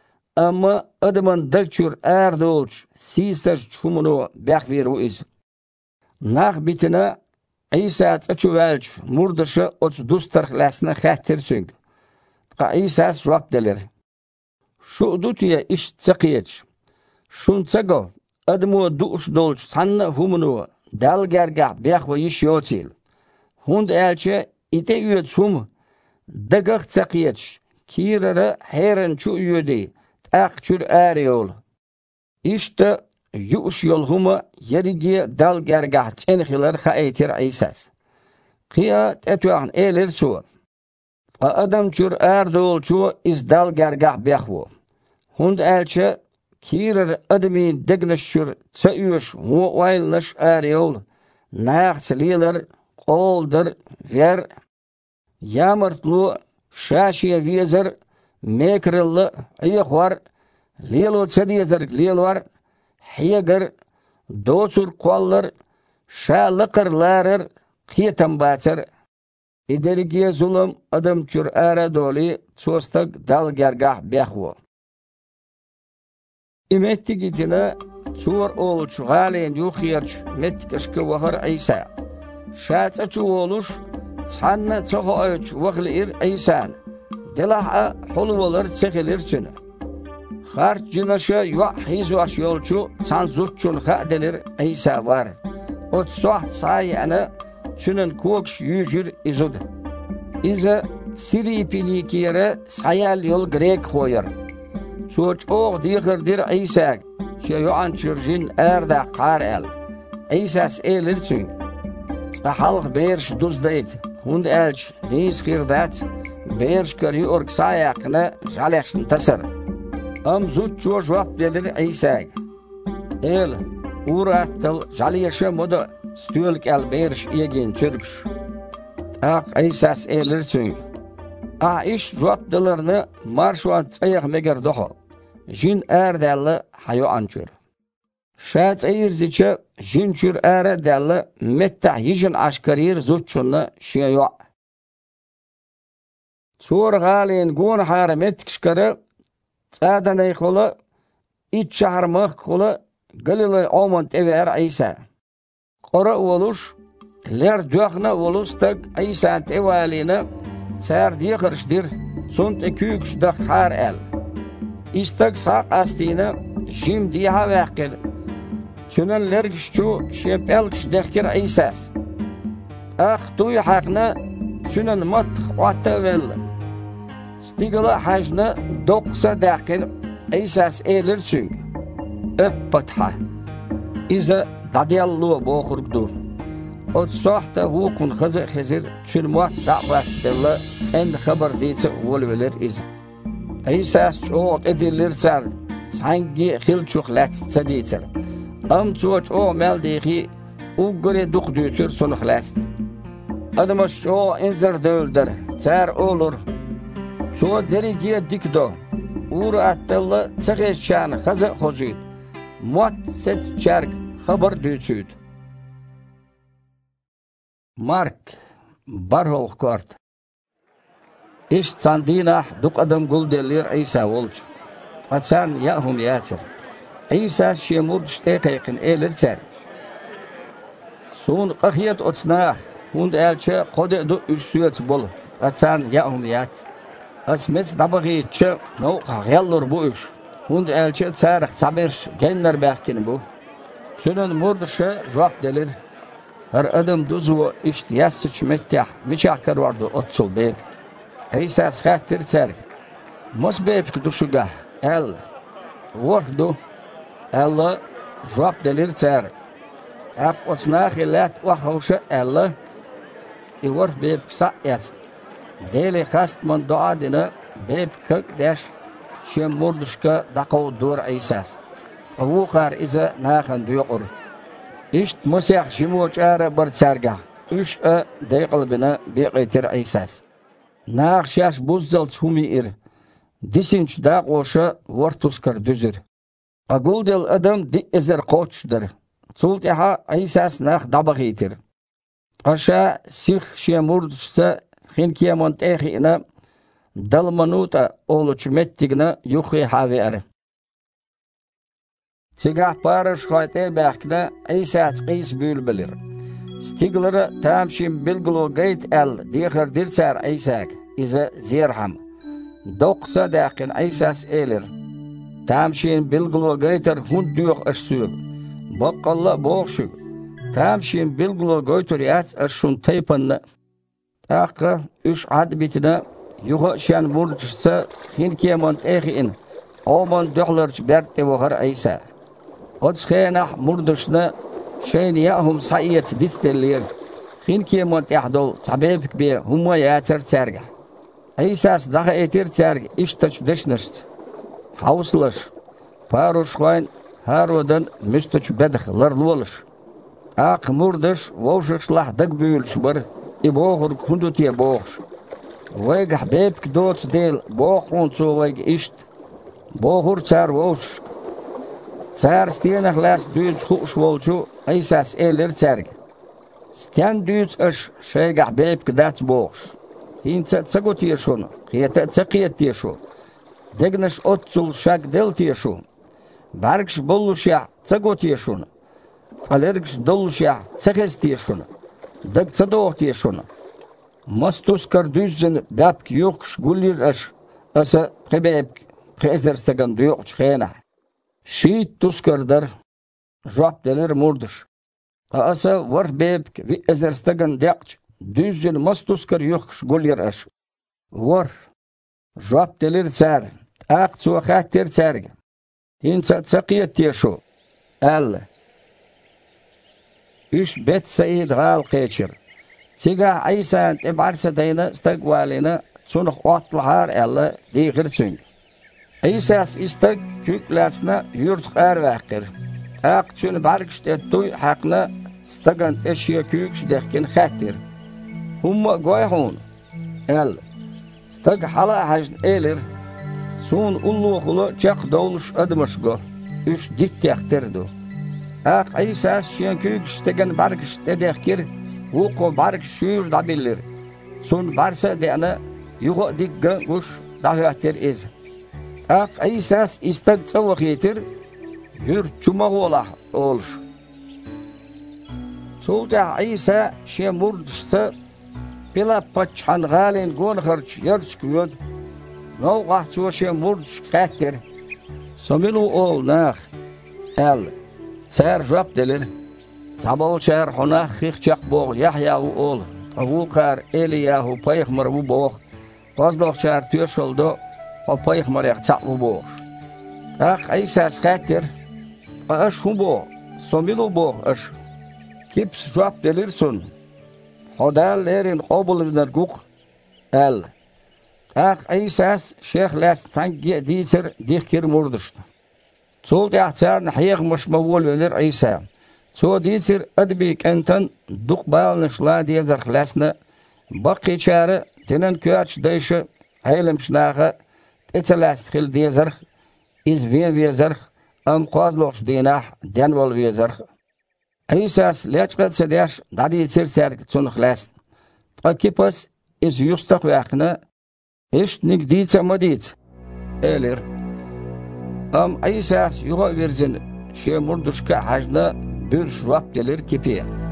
Ama adamın dagçur erdolç sisaş çumunu bekvir uiz. Nak bitine İsa's açuvelç murdaşı oç dustarhlasına khattir çünkü. İsa's jwap delir. Şu dutiye iş çaqiyeç. Şun çago adamı duş dolç sanna humunu dal gergah bekva iş yoçil. Hund elçe ite üyet sum dagaq çaqiyeç. Kirara heran çu üyedi. Akçur ariyol. İşte yuş yol huma yerigi dal gergah çenxiler xaytir İsa's. Qiyat etuağın elir çu. Adam çur erdol çu iz dal gergah bekvo. Hund elçe kirer adami degneşür çayuş hu waylnaş ariyol. Naqçliler qoldur ver yamartlu şaşiye vizer mekrıllı ayıqvar lilo çediyezer lilvar hiyeger doçur qallar şalıqırlar qiyetam baçar İderigiye zulüm adam çür ara doli çostag dal gergah bekvo. İmetti gitine çur oluç galen yuxiyarç metkişki vahar İsa. Şatsa çu oluş sanna çoğu ayç vahlir İsa'nı. Delaha hulvalar çekilir çünü. Xart cinaşa yuhizuaş yolçu san zutçun xadelir İsa var. Ot soht sayana çünün kokş yüjür izud. İze siri pilikiyere sayal yol grek koyar. Soç oğ diyirdir İsa. Şeyu ançırjin erda qar el. İsa's elir çün. Halk berş duzdayt. Hund elç neis qirdat. Berş kari ork sayaqına jalexşin tasar. Am zutçu jwap delir İsa. El urattal jalexşe moda stülk el berş yegin türkş. Ak İsa's elir çün. A iş jwapdalarını marşwan tsayaq meger doho. Jin erdallı hayo ançur. Şat ayirziçe jinçur erdallı metta yijin aşkarir zutçunna şeyo. Sur galin gun haramet kişkara tsadanay khola iç şaharmaq khola galilay omant ever İsa. Qora oluş ler duaqna olustag İsa tevalina tsar diqirşdir sunt eküks daqar el. İstag saq astina jim diha vaqil. Tünenler gişçu şepelkş dekir İsa's. Aqtuy haqna tünen mat wata vel. Stigla hajna doksa daqil İsa's elir çünkü. Öppatha. İze dadiyallu boğurdu. Ot sohta hukun xızı xizir tün muat da'vastilla en xabar deyse volveler ize. İsa's çoğut edilir sar. Sangi xil çuqlat sadiyser. Am çoğut o meldiği uggure duq dütür sunuqlas. Adamaş o enzer döldür. Sar olur. Çoğut derigiye dikdo. Uru attilla çeqeşan xızı xozuydu. Muat set çarg xabar dütüyd. Mark barhol kort. İş sandina duq adam gul delir İsa olç. Atsan yahum yatsir. İsa şemur şteqeqin elir çar. Sun qahiyat otsnach, hund elche qode do üstüyet bol. Atsan yaumiyat. Asmets dabagitche no qallor bu iş. Hund elche tsarx sabirş genler bahkin bu. Sünün murdşe jawab delir. Her adam duzu ihtiyasıç mettah miçakar vardı otsul beb. Eysas xatir ser. Mos beb duşuga el wordu el jawab delir ser. Ap otsnach ilat wahawşa el I worf beb ksa etst. Deli khast man doadina beb kök dash şem murduşka daqaw dur Eysas. Wuqar iza naxan duyqur. İşt musaq şimoçara bir çarga. Üç deyqilbina beqitir Eysas. Naqşaş buzdal çumir. Disinç daqoşa wortuskar düzür. Aguldel adam di ezer qoçdur. Sultiha Eysas naq dabagitir. Aşa sih şemurduşsa hinkiyamont ehina dalmanuta oluç mettigna yuxi haver. Sigah parış hayte bahkna Eysas qis bülbilir. Stigleri tamşim bilgulu gayt el diğer dirser Eysak ize zirham. Doksa daqin Eysas elir. Tamşim bilgulu gayter hund duyuq aşsug. Baqqalla boğşug. Tamşim bilgulu gayter yats aşşun taypanna. Aqqa üç ad bitine yuğa şen murduşsa hinkiyamont ehin. Oman döqlerç berte vohar Eysa. Otsxenah murduşna şeyn yahum saiyet distelir. Hinkiyamont yahdol sabebik be humma yatser serga. Eysas daha etir serga iştaç deşnest. Hauslaş. Parushwayn harodan müstaç bedх larlwolş. Aq murduş vovşışlah dag büyülş bar. İboğur kundutiye boğş. Vayg habebk dots del boğun so vayg işt. Boğur çar vovş. Çar stienach las düz xuş volçu Eysas eler çarg. Stien düz aş şeyg habebk dats boğş. Hinça tsagotiye şonu. Qiyata tsaqiyetiye şo. Degnaş otsul şak deltiye şo. Bargş bolluşya tsagotiye şonu. Alergş dolluşya tsaqestiye şonu. Dag tsadoqtiye şonu. Mastuskar düzün babk yoqş gulir aş. Asa qebebk qezerstagan duyuq çxena. Şiit tuskardar jawab deler murduş. Asa war bebk vi ezerstagan deqç. Düzün mastuskar yoqş gulir aş. War jawab deler sar. Aq suaqatir sarg. Hinsa tsaqiyet yesho. Al. Üç bet sayid gal qeçir. Siga Eysan ibarsa dayna staqwalina sunuq otlahar alla diğirçün. Eysas istag küklasna yurt arvaqir. Aq çün barqşte toy haqna stagan eşya kükş dehkin khatir. Humma goyhun. Al. Stag hala hajn elir. Sun ulluqulu çaq doluş admışgo. Üç dittextirdu. Aq Eysas şen kükş stagan barqşte dehkir. Wuqo barq şür dabilir. Sun barsa dena yugo digga uş dahatir iz. Aq Eysas istag tsawqitir yur çumaqola olş. Sulta Eysa şemurdsa pila paçhan galen gonxarç yarçkuyod. No qahçu şemurd qatir. Somilu ol nax. El. Ser jawab delir. Sabol çar hona xiqçaq boğ Yahya ol. Avuqar Eliyahu payxmar bu boğ. Qazdoq çar tüyşoldo o payxmar yaqçaq bu boğ. Aq Eysas qatir. Aş hu boğ. Somilu boğ aş. Kips jawab delirsun. Hodallerin qobullar guq. El. Aq Eysas şeyhlas sangi disir dikir murduştu. Sol dağçar hayiqmış mavul velir Eysa. So disir adbik entan duqbalnışla diye zarxlasna baqi çarı tenen köç deyşi aylimşnağı etselas xil diye zarx iz ve zarx am qazloq dinah denvol ve zarx Eysas leçqet sedaş dadi sir çunxlas akipas iz yustaq vaqna eştnik diçe modit elir am Eysas yuğa verzin şey murduşka hajna bir jawab delir kipi.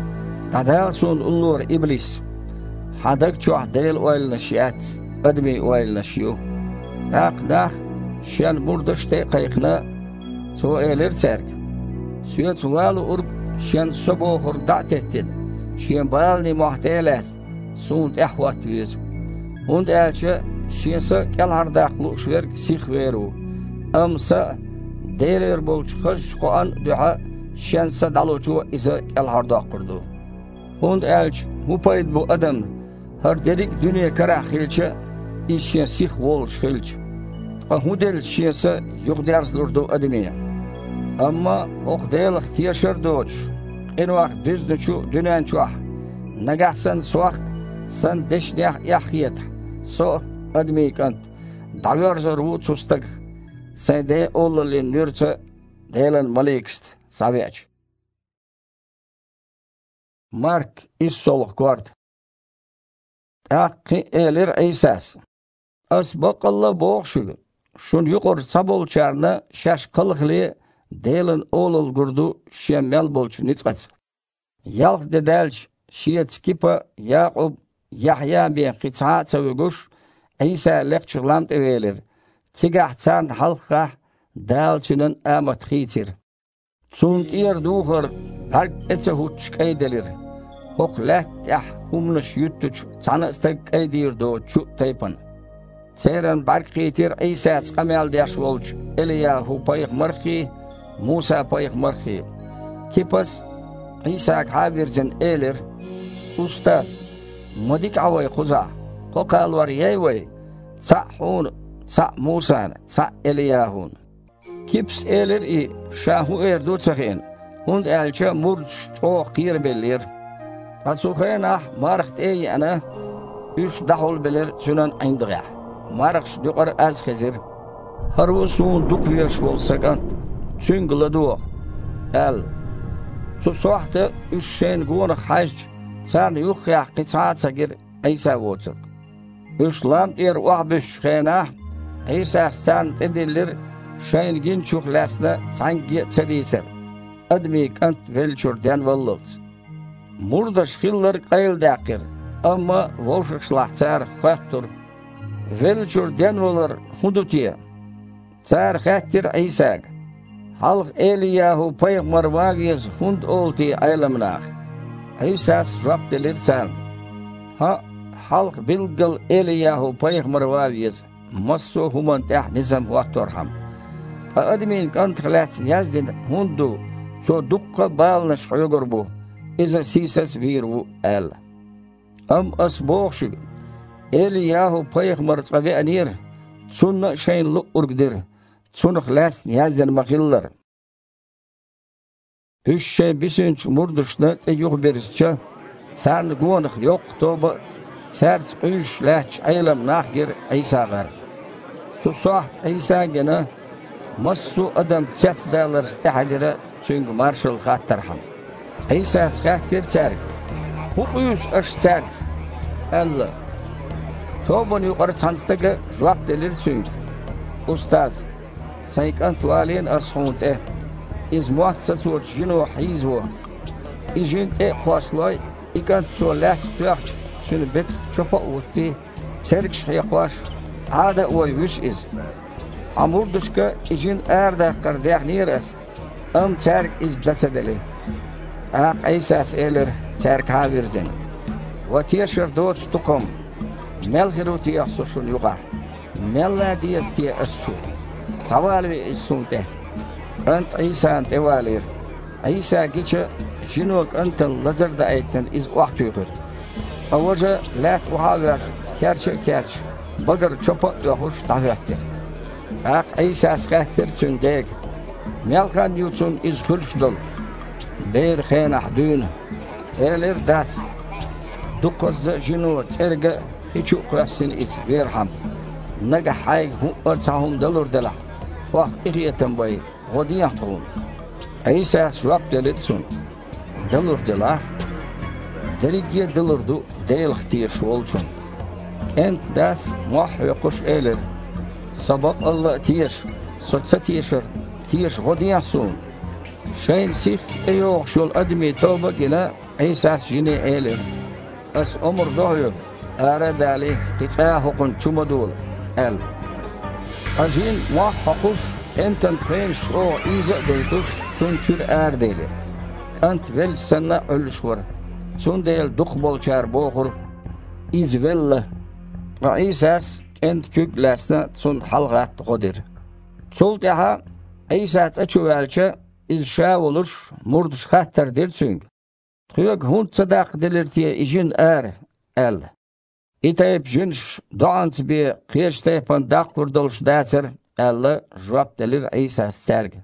Tadal son ullur iblis. Hadak çoğ değil oylana şiyat. Admi oylana şiyo. Aq şen burada işte kayıkna so eler serk. Süyet suvalı urg şen sobo hurdat ettin. Şen balni muhteles. Sunt ehvat yüz. Und elçe şense kel hardaqlı şverk sih veru. Amsa deler bolç kış qoan dua şense daluçu ise kel hardaq kurdu. Und elç hupayt bu adam her dedik dünya kara xilçe işe sih vol xilç. Ahudel şense yok derslurdu ademiye. Amma oqdel ihtiyar doç. En vaqt düzde şu dünen çoğ. Nagahsan soğ san deşniyah yahiyet. So admi kant. Davar zarut sustak. Sen de oğlun nürse delen malikst. Saveç. Mark issoluk kvart. Akki elir İsa'sı. Asbaqalla boğuşugu. Şun yuqor sabol çarna şaş qılıqli delen oğlul gurdu şemmel bolçu nitqats. Yalq dedelç şiyet skipa Yaqub Yahya bi qitsaat savuguş İsa lekçirlamt evelir. Tigahtan halqa dalçının amat xitir. Sunt duğur park etse huç kaydelir. Hoqlat humnuş yuttuç sanıstak kaydir do çu taypan. Seren park xitir İsa tqamel derş bolç. Eliyahu payıq marxi Musa payıq marxi. Kipas İsa habircin elir. Ustaz modik avay quza. Qoqal var yeyvay. Sa'hun sa Musa sa Eliyahun. Kips elir i şahu erdu tsaqin. Und elçe murç çoğ qir belir. Atsuqena marxt ey ana üç dahul belir sunan indiga. Marx duqar az xizir. Harvusun duqviş bolsagan süngüladu. El su sohte üç şen gur haj sar yuqya qitsaat sagir İsa voçuk. Üç lam er wahbiş xena İsa san edilir şen gin çuqlasna sangi sedisir. Admi kant velçurdan vallult. Murdaş xillar qayl daqir. Amma voşuqslahtar xattur. Velçurdan volar hudutiye. Sar xattir İsa. Halq Eliyahu payğmar vagiz hund olti aylamnaq. İsa rab delirsan. Ha halq bilgil Eliyahu payğmar vagiz masso human tah nizam vaqtorham. Admin kant xlats yazdin hundu so dukka balna şuygur bu. İza sisas viru el. Am asboğşu Eliyahu payğmar tsavi anir. Sunna şeyin lu urgdir. Sunuq las yazdin maqillar. Üç şey bisinç murduşna yuq berisçe. Sarn guanıq yok toba. Sərç üç laç aylam nahgir İsa'gar. Su saht İsa gene massu adam çatsdalar istihadira çünkü marşal xattarham. İsa xattir çark. Huquyus aş çark. Allah. Toban yuqarı çanstaga jawab delir çünkü. Ustaz saykan tualin ashunte. İz muatsas o jino hizvo. İjinte xaslay ikan solat tuaq şunu bet çopa utti. Çerk şayqaş. Ada o yüz iz. Amurduşka ijin erda qardiq niras. Am çerk iz datsadeli. Aq İsa's elir çerk havirzen. Ve tiyashir doç tuqum. Melhiru tiyahsushun yuqa. Mella diyas tiyashu. Savalvi isunte. Ant İsa'an tevalir. İsa geçe jinok antal lazarda aytan iz vaqt yuqur. Avaja laq uhaver kerç. Bagar çopa yoxuş davettir. Aq İsa's qahtir çündek. Melkan yutsun iz kulşdol. Bir xena hdün. Elir das. Duqaz jinot erga hiçu qasin iz verham. Naga hay hu atahum dalur dala. Waq iqiyatan bay. Godiyah qulun. İsa swap delitsun. Dalur dala. Derigiye dalurdu değil ihtiyaç olçun. Kent das muah yoquş elir. Sabaq Allah tiyer. Sotsa tiyer godiyah sun. Şeyin sih eyoq şol admi tövbe gele İsa's yine elir. As omur doyu ara dali qit'a hukun çumadul el. Ajin wa hakuş enten krenş o iza doytuş tunçur erdeli. Ant vel sana ölüşwar. Sun del duq bolçar boğur izvelle. Wa İsa's ent küklasna sun halgat qodir. Sol daha İsa's açuvelçe ilşa olur murduş xatar derçün. Tuyuk hund sadaq delirtiye ijin el. İtayip jünş doğans bir qiyştaypan daqlur dolş dağsır elle jvap delir İsa sergi.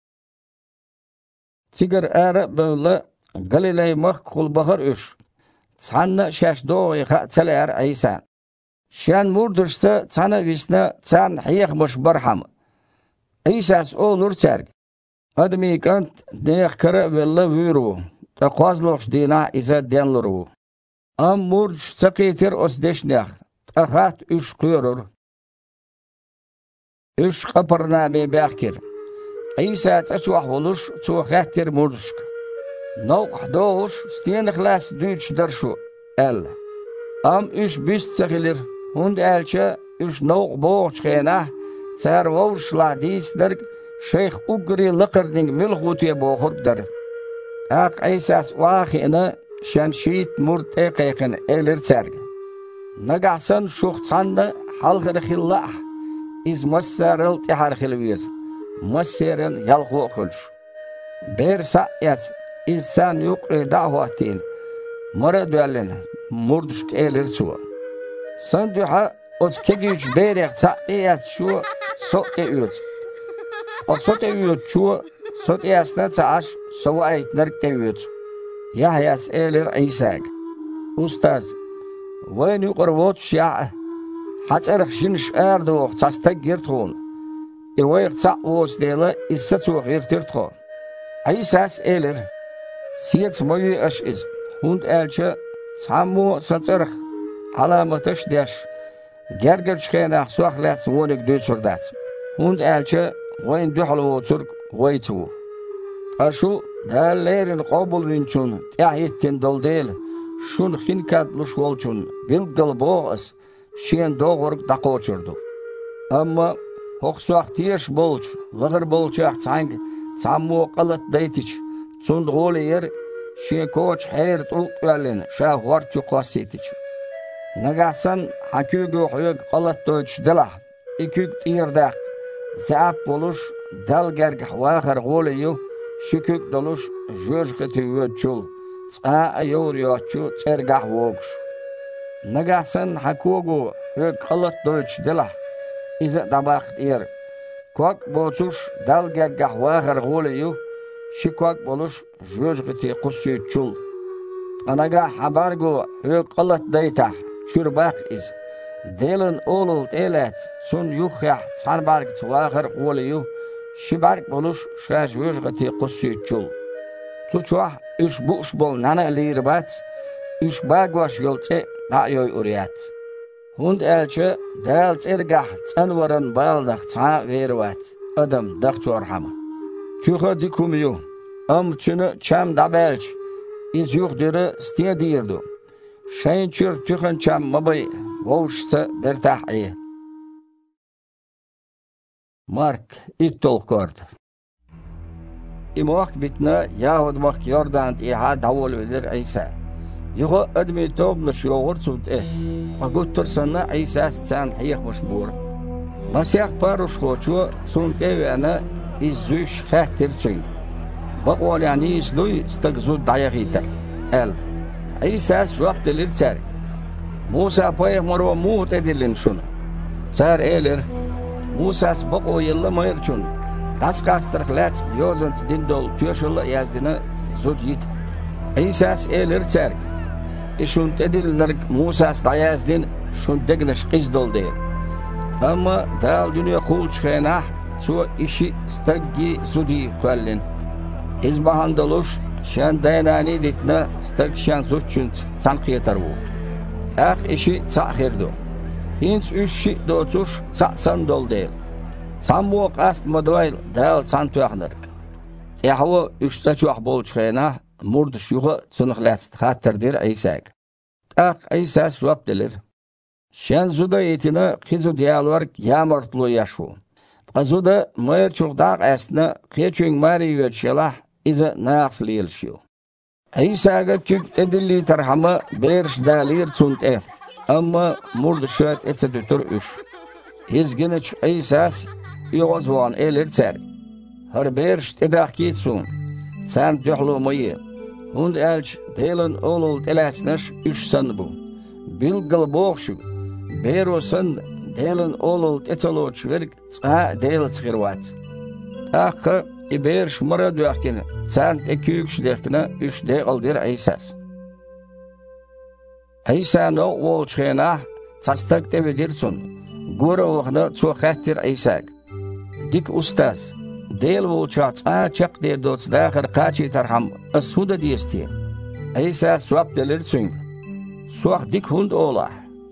Sigar böyle Galilei maqkul bahar üş. Sanna şaş doğu xatsalar İsa. Şan murdursta sana visna san hiyaqmış barham. İsa's olur sergi. Admi kant neyq kara vella vuru. Taqwazlox dina iza denluru. Am murj saqitir os deşnaq. Taqat üç quyurur. Üç qaparna be baqkir. İsa tsaçuaq oluş tuaqatir murjk. Nauq doğuş stien xlas düç darshu el. Am üç büst saqilir. Hund elçe üç nauq boğçqena. Tsar vawshla disdirg Şeyh Ugri laqırding milgutiye boğurdur. Aq İsa's waqina şanşit murte qayqin elir sergi. Nagahsan şuqsanda halqır xillah iz masaril tihar xilviz. Maserin yalqu oqulş. Bir sa'yas insan yuqri da'vatin. Mara dualin murduşk elir su. Sanduha os kegiç berek sa'yas şu sote üt. O sote üt şu sote asna sa'aş sawait nark üt. Yahyas elir İsa. Ustaz وين يقربوت شيعة حتى شنش أردو تستجر تون يويق تعوز ديلا إستو غير ترتخو عيساس إلر سيت موي أش إز هند ألشا سامو سنترخ علامتش ديش جرجر شخينا سواخ لات ونك دو سردات هند ألشا وين دحلو ترك ويتو أشو داليرن قابل وينشون تحيتين دول ديل şun hinkatluş olçun bilgil boğaz şen doğuruk daqoçurdu. Amma hoqsuaq tiyeş bolç, lığır bolçaq sanki sammu qalat daytiç. Sund goliyer şen koç hayrt ulqvalin şa warçu qasitiç. Nagasan hakügü huyug qalat doyç dalah. İkük tirdaq zaap boluş dalgerg waqar goliyu şükük doluş jörqeti wöçul. Ayur yochu cergah wogsh. Nagasan hakugu hök qalat doyç dilah. İza dabaq dir. Kok boçuş dalgergah waqar goliyu şikok boluş jözgiti qusüçul. Anaga habargu hök qalat daytah çürbaq iz. Delin olul elet sun yuxyah sarbarg waqar goliyu şibarg boluş şaj jözgiti qusüçul. Tuçuah üç buş bol nana lirbat, üç bagwaş yolce dayoy uriyat. Hund elçe dal çergah çanvaran baldak ça vervat. Adam daqçor hama. Tüha dikumiyo. Am çünü çam dabelç. İz yuq diri stiye dirdu. Şayin çür tühan çam mabay vavşsa bertahiye. Mark ittol kordu. İmuaq bitna Yahud maq Yordan iha davul verir İsa. Yugo admi tobnuş yoğur sunt Aguttur sana İsa sen hiyaqmış bur. Masiyaq paruş qoçu sunt evana izüş xahtirçün. Baqol yani izluy stagzud dayaqita. El. İsa şuaq delir ser. Musa payğmaro muht edilin şunu. Ser elir. Musa baqo yıllamayır çün. Das Gastrachlatz Josens Dindol Türschule yazdığını zut yit. İsa's elir serg. İşun edilnirk Musa's da yazdın şun degneş qizdol değil. Ama dal dünya kul çıkayna şu işi staggi zudi qallin. İzbahandoluş şan dayanani ditna stag şan zutçunt sanqiyetar bu. Aq işi sahirdu. Hins üçi doçuş san dol değil. Sammuq ast modayl dal santuaqnırk. Yahwa üçtaçuaq bolçqayna murduş yuha sunukläst hatırdır İsa'g. Tak İsa suap delir. Şen zuda etine xizu diyalvar yamartlu yaşu. Qazuda mayr çuqdaq asna qeçün mari göçelah iza naqsl yelşiyo. İsa'ga kük edilli tarhama berş dalir sunte. Amma murduşat etse dütür üş. Hizginiç İsa's yozvan elir ser. Har berş tedak gitsun. Sen dühlu mayı. Hund elç delen olul telasnaş üç san bu. Bilgil boğşu. Berosan delen olul tetaloç verk del çıkırvat. Akı iber şumara düğkine. Sen eküyük şudekine üç değaldir İsa's. İsa'nın oğul çıkına tastak devedirsun. Gora oğna çoğattir İsa'g. Dik ustaz. Del volçat çak der dots dağır kaçı tarham asuda diyesti. İsa suap delirsin. Suaq dik hund ola.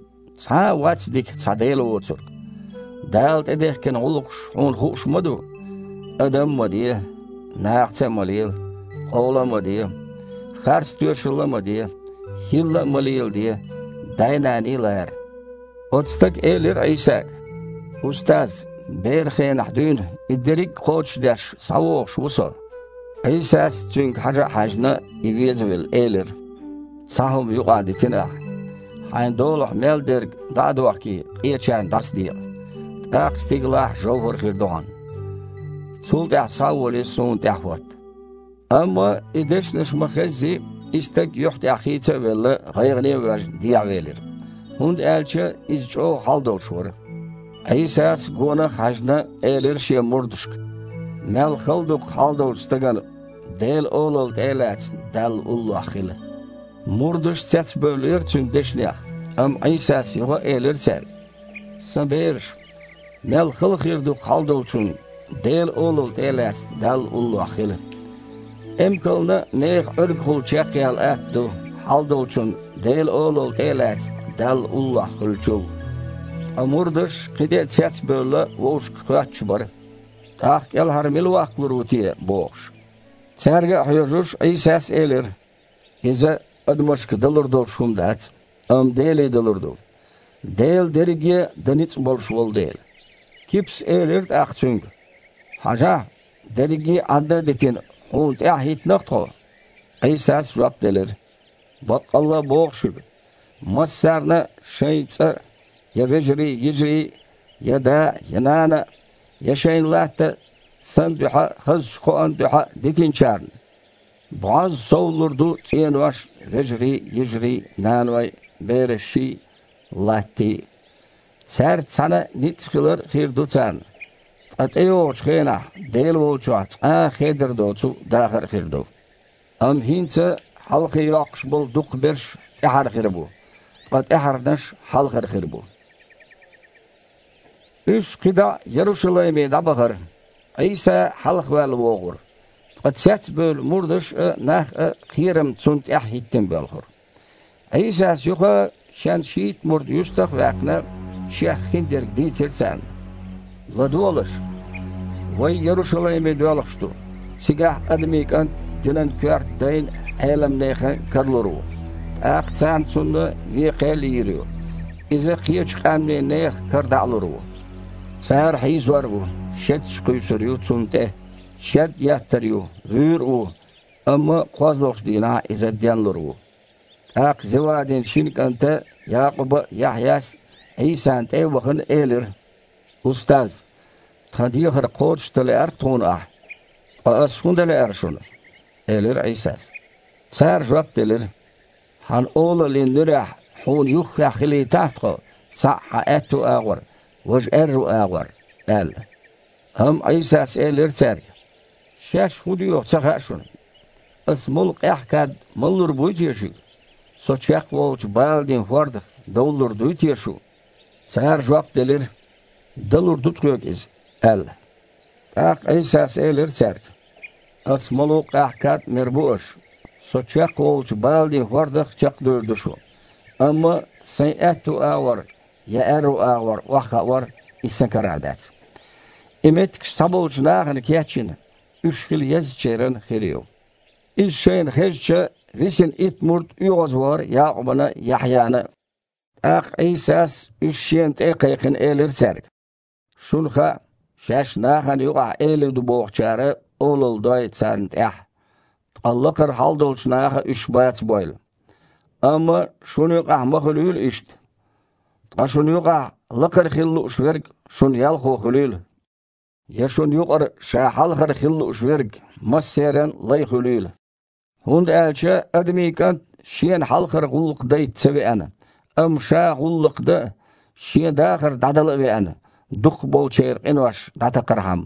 Sa wats dik sadel otur. Dalt ederken oluş on hoşmadu. Adam mı diye, naqsa malil, ola mı diye, xars döşülla mı diye, hilla malil diye, daynaniler. Otstak elir İsa. Ustaz berxe nahdün idrik koç daş savoş vusa. İsa's çünk hajna ivezvel elir. Sahum yuqaditina. Hayn dolah melder dadwaki eçen das diye. Tak stiglah jovur girdohan. Sulta savoli sun tahvat. Amma ideşniş mahzi istek yuhti axita vella gaygne vaj diye velir. Hund elçe izço haldolşur. İsa's gona hajna elir şe murduşk. Mel khalduk haldolstagan del olol telas dal ullahile. Murduş sets bölür tün deşniya. Am İsa's yuğa elir ser. Saberiş. Mel khilgirduk haldolçun del olol telas dal ullahile. Emkalna neyh örkul çekyal atdu haldolçun del olol telas dal ullahilçul. Amurduş qidet sets bölle voş kıqaç bar. Tak gel harmil waqtlar utiye boğş. Serge huyuş İsa's elir. Iza admaşk dalırdo şumdat. Am dele dalırdo. Del derige danits bolşwol del. Kips elir aqçung. Haja derige adda detin hont ahit naqto. İsa's rab delir. Bak Allah boğşu. Masarna şeytsa ya vecri yecri ya da yanana yaşayın lahta sanduha hız koğan duha detin çarn. Bazı soğulurdu tiyen vaş vecri yecri nanvay bereşi lahti. Sert sana nitskılır khirdu çarn. Ateo çıkıyna del volçuat khidir doçu dağır khirdu. Am hinse halkı yokş bol duk berş ihar khirbu. Qat iharnaş halkı khirbu. Üç qida Yeruşalayim'e da bakır. İsa halk vel voğur. Qat sets böl murduş nah xirim sunt ahittin bölhur. İsa yuqa şen şiit murd yustaq vaqna şehkin derg diytirsen. Ladu olur. Vay Yeruşalayim'e dölüqştu. Sigah admikan dinan kürt dayn alam neyxan karluru. Aqsan sunna viqel yiriyor. İza qiyoç qamne neyx kardaluru. Sar hiz var bu. Şet şqüysürüyor sunte. Şet yahtırıyor. Gür o. Ama qazloq dina iza diyanluru. Aq zivadin şinkanta Yaqub Yahyas İsa'nın evvakın elir. Ustaz. Tadiyahır qoçtali artun ah. Asfundali arşun. Elir İsa's. Sar jwab delir. Han oğlu lindürah. Hun yukhya khili tahtqa. Sahha etu ağır. Vaj'erru ağır. El. Ham İsa's elir ser. Şaş hudiyo çaqaşun. Asmul qahkad mallur buytiyeşu. Soçaq volç baldin vardık. Dawlur duytiyeşu. Sar jwab delir. Dalur dutqyok iz. El. Tak İsa's elir ser. Asmul qahkad merbuş. Soçaq volç baldin vardık çaq dördüşu. Ama sen etu ağır. Ya eru ağır. Vaqa var. İsen karadat. Emet sabulç nağını keçin. Üç yıl yaz çeyren xiriyo. iz şeyin hezçe visin itmurt yoz var Yaqub'na Yahya'na. İsa's üşşent eqeqin elir serg. Şunha şaşnahan yuqa elidu boğçarı oluldoy sant Allah kır haldolçnaha üç bayat boyl. Ama şunu yuqa mahulul işt. Şunu yuqa laqır xillu uşverg şun yal xoxulul. Ya şun yuqar şahal xır xillu uşverg masseren lay xulul. Hund elçe admikan şien halqır qulluq dayt sevi ana. Şa qulluqda şien daqır dadalı ve ana. Duq bol çeyr invaş data qırham.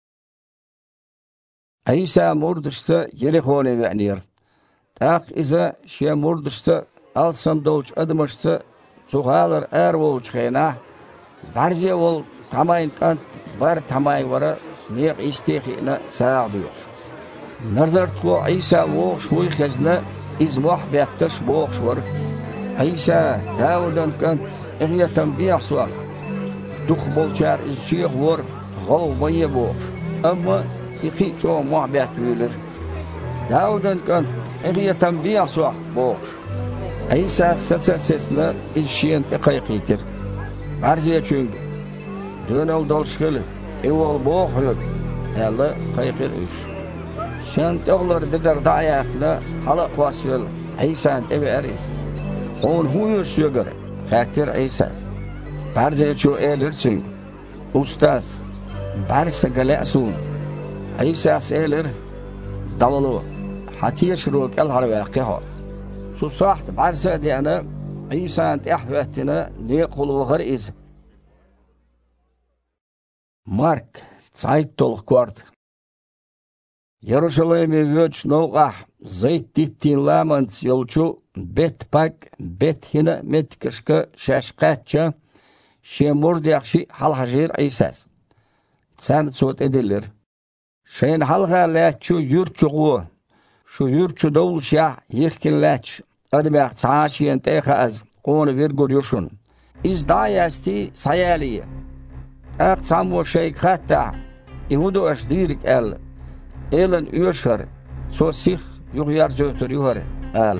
İsa murdışsa Yerihone ve anir. Taq iza şia murdışsa alsam dolç admışsa suğalar er bolç xena. Barziya ol tamayın kant bar tamay vara meq istiqina sağdıyor. Nazartko İsa o şuy xezna iz muhbettaş boğş var. İsa Davud'dan kant iğyatan biyaqsuaq. Duq bolçar izçiq var gav bayya boğş. Ama İki çoğu muhabbet büyülür. Davud'un kan iğyatan biyaqsuaq boğş. İsa sesine ilşiyen iqayqitir. Barziya çünkü. Dönel dolşkılı. Evol boğulur. Ella qayqir üç. Şen oğlar bider dayaqla halaq vasıl. İsa'nın evi eriz. On huyu sügür. Xatir İsa. Barziya çoğu elir çünkü. Ustaz. Barsa galasun. İsa elir davalı hatiye şuruk el harvaqih. Su saht barsa diyana İsa'nın ahvetine ne qulu var iz. Mark Zeitung kort. Yeruşalayim vöç noqah zayt dittin lamans yolçu bet pak bet hina metkişka şaşqatça şemur diyaqşi halhajir İsa's. Sen sot edilir. Şeyin halga läçü yurçuğu, şu yurçu doğulşa yekkinläç, adımaq saşiyen teğaz, onu vergur yurşun. İzdayasti sayaliye. Aqsamu şey hatta, ihudu aşdirik el, elen üyşar, so sih yuğyar jötür yuğar el.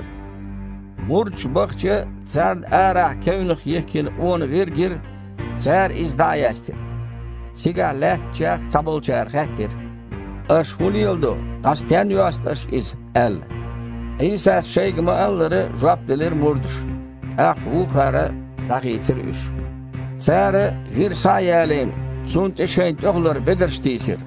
Murç bakça, sen ara kevnük yekkin onu vergir, sen izdayasti. Siga läççak sabulçar hattir. Aşhul yıldı, tastan yuastaş iz el. İsa şeygma elleri jabdilir murduş. Bu kara daqitir üç. Sarı bir sayalim, sunt eşeğin oğlar bedirştisir.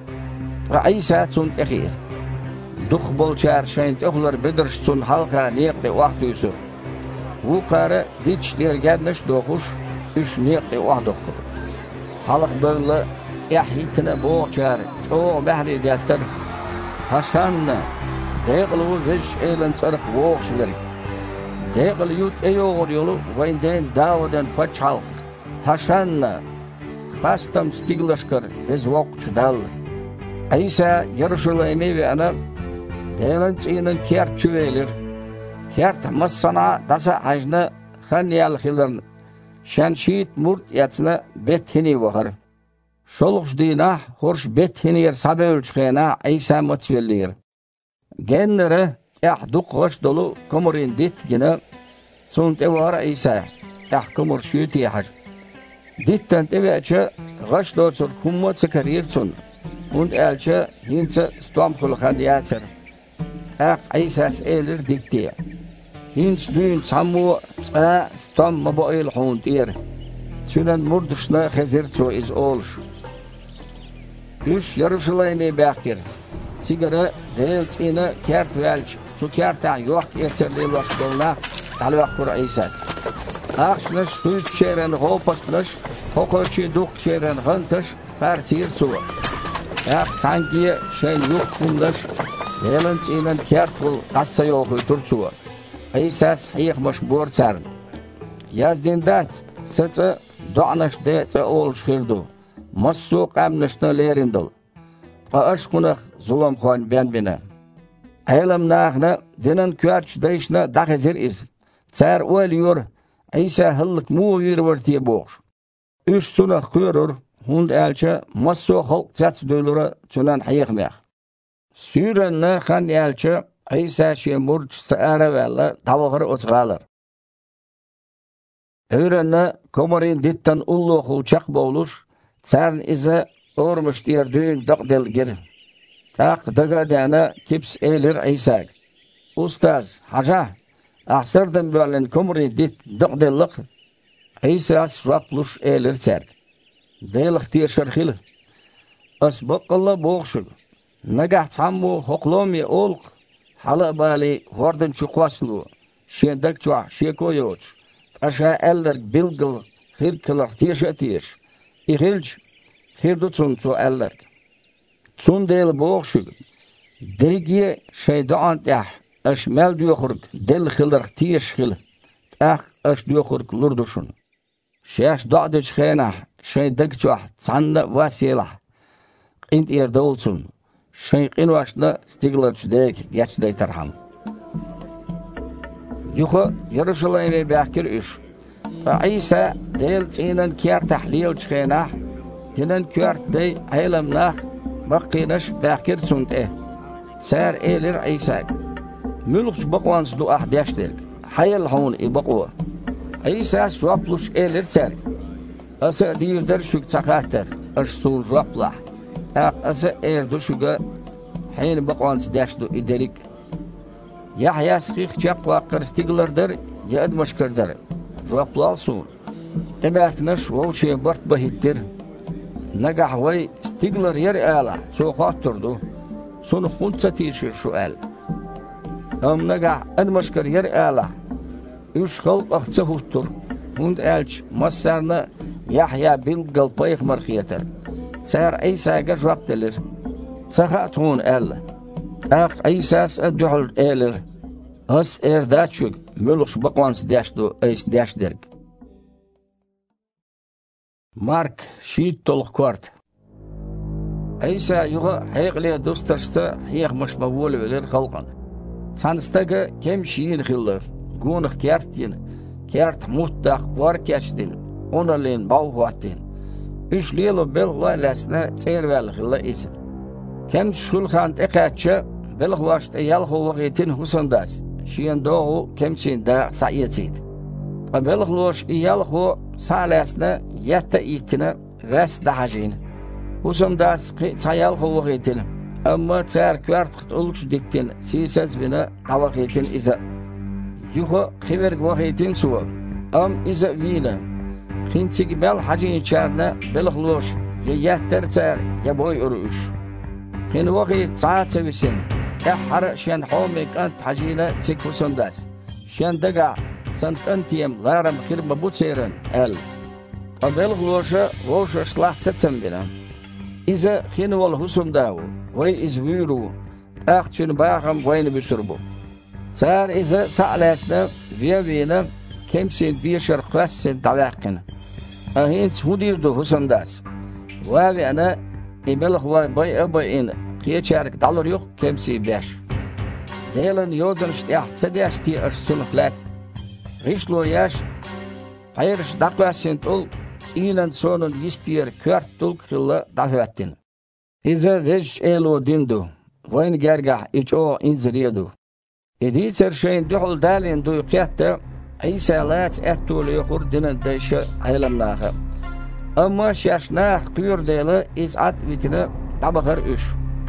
İsa sunt eğir. Duq bolçar şeyin oğlar bedirştun halka niyekli vaxtuysu. Bu kara diçler gelmiş dokuş, üç niyekli vaxtuqur. Halk böyle yahitine boğçar, çoğu behri diyatlar. Haşanna, değlu veç eğlen sarık boğuşları. Değlu yut eyoğur yolu, vaynden Davud'dan faç halk. Haşanna, hastam stiglaşkar, bez voqçu dal. İsa Yeruşalayim'i ve ana, değlen çiğinin kert çüveylir. Kert massana dasa hacna xanniyal xilirn. Şen şiit murt yatsına bethini vahar. Şoluq dina horş bethinir sabölçxena İsa motsvellir. Genlere duq hoş dolu komurin dit gene sunt evara İsa. Komur şüti haj. Ditten teveçe gaş dotsur kummot sekarir sun. Und elçe hinse stomkul xandiyatser. İsa's elir dikti. Hins dün sammu stom maboil huntir. Sünen murduşna xezir ço iz olş. Üç Yeruşalayim'i bakir. Sigara delçine kert velç. Su kerta yok etserli başkolna. Alvaq kur İsa's. Aqşnış süt çeren hopasnış. Hokoçi duq çeren gıntış. Fartir ço. Sanki şey yok bundaş. Delçinen kert bul. Qassa yok tur ço. İsa's hiyqmış borçar. Yazdindat. Sıtı doğnaş deyse olş xirdu. Massu qamnışna lerindil. Aşqunaq zulum xon benbine. Aylam naqna dinin kürç deyşna daqizir iz. Çar ölüyor. İsa hıllık mu yürüvertiye boğş. Üç sunaq qürür. Hund elçe massu halk zats dölürü tünen hayiqmaq. Sürenna xan elçe İsa şe murç saara valla tavağır oçğalar. Öğrenle komarin dittan ulluğul çaq boluş, çarn ize ormuş diyer düğün daqdel gir. Taq daga dana kips elir İsa. Ustaz, haja, ahsardan bölen komarin dit daqdellik, İsa swapluş elir çark. Deylik diye şarxil. Asbaqalla boğşul. Nagah tammu hoqlomi olq. Hala bali hordan çuqaslu. Şendak çuq şekoyoç. Aşağı eller bilgil hirkılaq tiyş. İğilç hirdutun çu eller. Çun deyil boğşul. Dirgiye şeydan tah. Aş mel diyoxurk. Del xilaq tiyş xil. Tah aş diyoxurk lurduşun. Şeş dağdıç xenah. Şeydak çuq çanda vasilah. Qint yerde olsun. Şeyqin başına stigler çüdek geçdey tarham. Yuxu Yeruşalayim bakir üç. İsa del çinen kiyar tahlil çıkayna. Dinen kiyar dey aylamnah baqinaş bakir sunte. Ser elir İsa. Mülkç baqwans du ahdaşdir. Hayal hon ibaqwa. İsa swapluş elir ser. Asa diyirder şük çaqatır. Arsul swaplah. Asa erdu şuga حين بقوانس داشتو إدريك يحيى سخيخ شاق واقر ستيغلر در يأد مشكر در جواب لالسون تباك نش ووشي برت بهيتر نقح وي ستيغلر يرئالا سو خاطردو سون خونسة تيشير سؤال نقح أد مشكر يرئالا يوش خلق أختصهوتر هند ألش مصارنا يحيى بالقل بايخ مرخيتر سار عيسى جواب دلر سخاتون ألا أخ إيساس أدحل إيلر أس إرداتشوك ملوش بقوانس داشتو إيس داش درك مارك شيت طلق كوارت إيسا يغا حيق ليه دوسترستا حيق مش مبول ولير خلقان تانستاقا كم شيين خلر قونخ كارتين كارت موتاق واركاشتين أونالين باوهاتين إش ليلو بلغلا لاسنا تير والغلا إيسا كم شغل خانت إقاتشا بلغواشت يالخو وغيتين حسنداس شين دوغو كم شين دا سعيتيد بلغوش يالخو سالاسنا يتا إيتنا غاس دحاجين حسنداس سيالخو وغيتين أما تسار كوارت قتولكش ديتين سيساز بنا طواقيتين إذا يوخو خبرك وغيتين سوا إذا فينا خينتيك بل حاجين شارنا بلغوش ياتر تسار يبوي أروش خين وقت ساعات سويسين كحر شان حومك أنت حجينا تكفو سنداس شان دقع سنت أنتيم غارم خير مبوتيرن أل قبل غلوشة غوشة صلاح ستسم بنا إذا خين والهسم داو وي إزويرو أختشن باقم وين بشربو سار إذا سألاسنا فينا كمسين بيشر قاسين تعلاقنا أهين تهدير دو هسم داس وابي أنا إبلغ باي أباين قيتشارك دالر يوخ كمسي باش ديلن يوزنش تيحت سدياش تي أرسون خلاص ريشلو ياش حيرش دقواسين تول إيلن سونن يستير كارت تلك خلا دعواتين إذا ريش إلو ديندو وين جارجح إيجو إنزريدو إدي سرشين دحل دالين دو يقياتا عيسى لات أتول يخور دينن دايشة عيلمناها أما شاشناخ قيور ديلا إزعاد ويتنا طبخر إش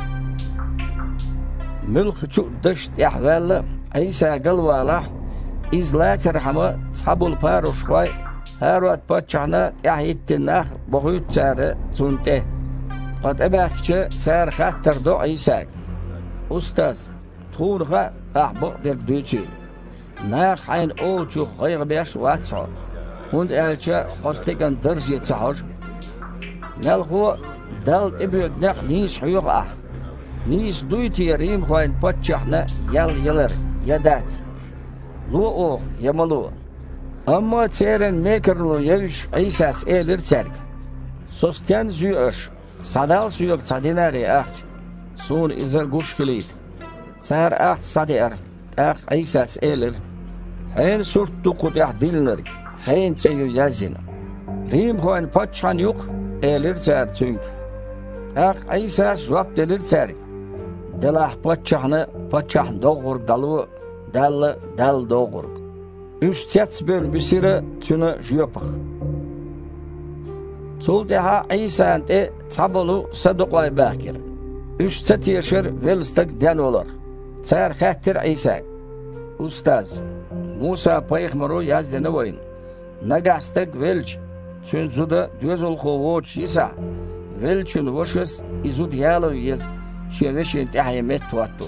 ملخ شو دشت أحوال عيسى قلوالا إزلات رحمة صحابو الباروش قوي هاروات باتشعنا تحييتناخ بغيوت سار سنته قد أباكش سار خاتر دو عيسى أستاذ طورها أحبق در دوشي ناخ حين أوتشو خير بيش واتسعو هند ألشا حستيقن درجة تحوش نالخو دالت إبيود ناق نيس حيوغ نيس دويتي ريم خوين باتشحنا يلر يدات لو أوغ يملو أما تيرن ميكرلو يوش عيساس إيلر تارك سوستيان زيوش صدال سيوك صديناري أخت سون إزر قوش كليد سار أخت صدير أخ عيساس إيلر حين سورت دوقود ديلنر حين تيو يازينا ريم خوين باتشان يوق إيلر تار تونك أخ عيساس جواب ديلر تارك دلاح باتشحنا paçah doğurg dalı dal doğurg. Üç çets böl bisire tüne jüyapık. Sol deha İsa'nın de tabolu sadıqay bakir. Üç çet yaşır velstek den olur. Çar xattir İsa. Ustaz Musa peygamberu yazdı ne boyun. Nagastek velç. Çün zuda düz ol xovoç İsa. Velçün voşus izud yalı yez. Şeveşin tahyemet tuattu.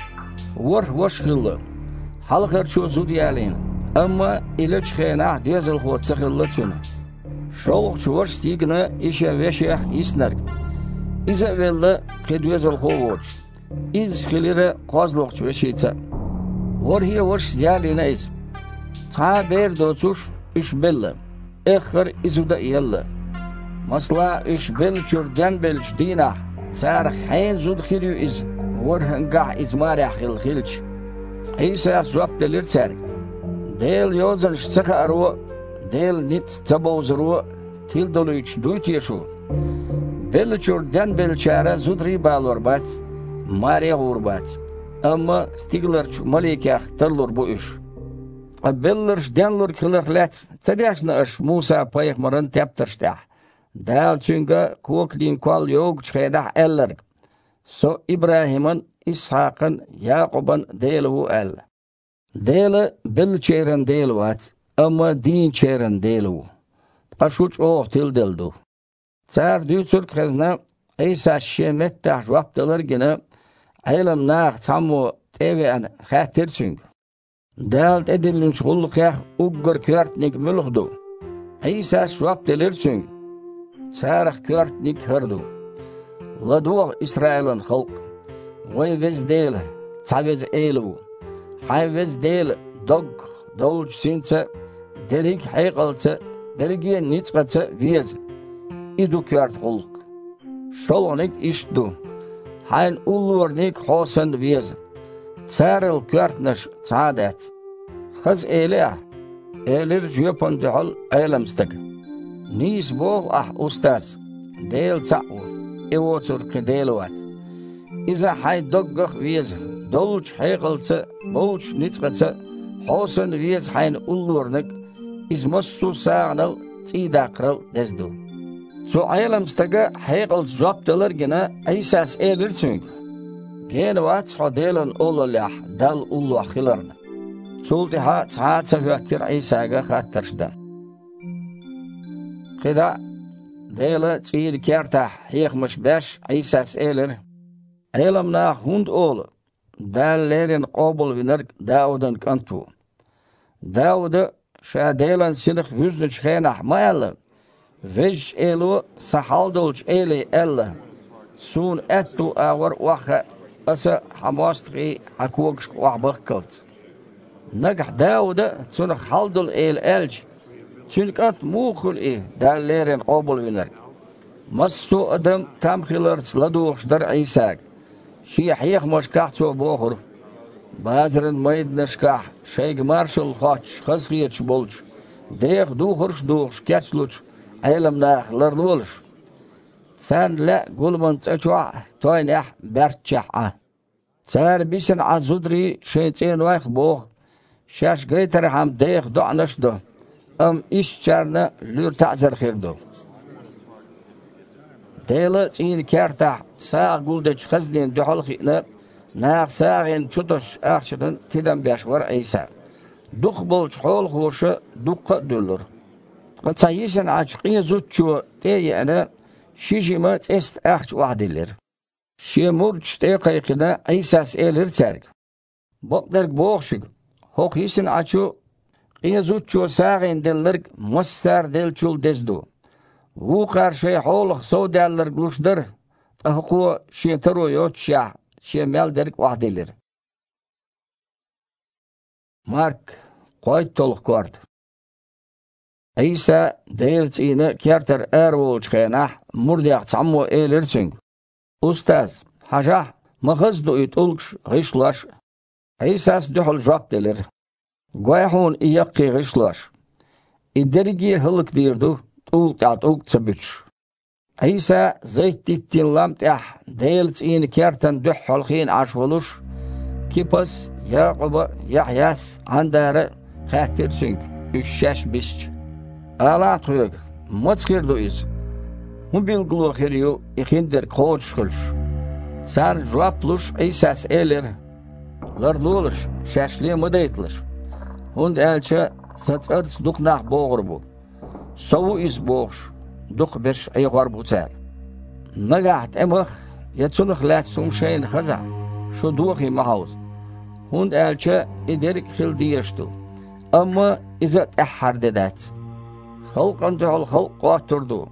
Voş hıllı. Halkır çu zud yalın. Ama ile çıkayna düz ol xo çıkıllı çün. Şoluk çuvar stigna işe veşeh isner. İze velle qedüz ol xovoç. İz xilire qazlıqçı veşitse. Vorhiye voş yalına iz. Ta ber doçuş üç belle. Ekhir izuda yelle. Masla üç belçur den belç dina. Sar hayn zud xilü iz. Vorhangah izmarah xilç. İsa zop delir ser. Del yozan ştıqa arwa. Del nit tabozru. Til doluç duyt yeşu. Belçur den belçara zudri balor bat. Maria urbat. Ama stigler malikah tarlur bu iş. Bellerş denlur kılırlet. Çedeşne iş Musa peygamberin teptirştah. Dal çünkü koklin kol yok çıkaydah eller. So İbrahim'in, İshak'ın, Yakub'un deylu el. Deyli bil çeyren deylu at. Ama din çeyren deylu. Aşuç oğ til deldu. Çar düçür kızna İsa şemettah jvaptalar gine Aylam nağ tammo tevean xatir çünkü. Dalt edilin şulluk ya uggur körtnik mülhdu. İsa şvap delir çünkü. Sarık körtnik hırdu. Laduq İsrail'in halk. Vay vez değil, çavez eylu. Hay vez değil, dolç sinse, derik hayqalsa, derigiye nitsqatsa vez. İdu kört halk. Şolonik işdu. Hayn ulurnik hosen vez. Çarıl körtneş saadet. Xız eyle. Eylir jöpon duhal eylemstik. Nis boğ ustaz. Deyl çaqu. Evotur ki deyluat. İza hay doggıq vez. Dolç hayqılsa, bolç nitsqatsa, hosen vez hayn ulurnik. İzmossu sağnal çiğdaqrıl dezdu. So eylemstige hayqıl joptalar gine İsas eylir çünkü. Gen wat xodelan olalah dal ullah xilarna. Sultiha saat safiyattir İsa'ga xattirşda. Qida deyla çiğil kerta hiqmiş beş İsas eylir. Eylamna hund oğlu. Dallerin qobul viner Davud'un kantu. Davud'u şadeylan sinik vüznü çıxaynah mayallı. Vej elu sahaldolç eyli elle. Sun ettu ağır vaxa asa hamastri hakuqsh wahbaqalt. Nagah Davud'a sun haldol el elj. Çünkat muqul dallerin qobul viner. Massu adam tamxilar sladuqshdar İsa. Şiyah moşkahço boğur. Bazırın maydnışkah şeyg marshal xoç xasqiyatş bolç. Deyq duqurş keçluç. Eylemnaq larlulş. Sen la gulman tçwa toynah bertçah. Sar bisin azudri şeytin vayx boğ. Şaş gaytar ham deyq do'nashdo. Am işçarna lür ta'zir xirdo. Deyla çin kerta sağ gulda çıqazdin duhal xina. Naq sağin çutuş axçıdan tidan beş var İsa. Duq bolç hol xoşu duqqa döllür. Qatsayisin açqiya zutçu teyana şişima est axç wahdilir. Şemurç te qayqina İsas elir çark. Boqdark boğşuk. Hoqisin açu qiya zutçu sağin diller mastar delçul dezdu. Bu qarşı holuq sodallar gluşdur. Ahqu şetaro yotşa şemel derk wahdilir. Mark qoyt tolq kort. İsa deyirçini kerter ervol çıqaynah murdiyaq çammo eylirçing. Ustaz, hajah, mağız duyut ulqş gışlaş. İsas duhul jop delir. Goyahun iyaqi gışlaş. İdergi hılık dirdu, ulqat uqtsabüç. İsa zeyt dittin lamtah deyirçini kerten duhul xin aşvoluş. Kipas, Yaquba, Yahyas, Andara, Khatirçink, 3-5. Ala tuyuk, Matskirdoyuz. Hun bilgulu xiriyo, ikinder koçkuluş. Sar jwapluş, eysas eler. Larduluş, şaşliye mıdaytlış. Hun elçe, satsards duknaq boğur bu. Sovu iz boğuş, duk bir ayğar bu çar. Nagaht emıq, yatsunıq latsum şeyin xaza. Şu duqi mahavuz. Hun elçe, iderik xil diyiştu. Ama izat ahhar dedat. Xalqan duhul xalq qaturdu.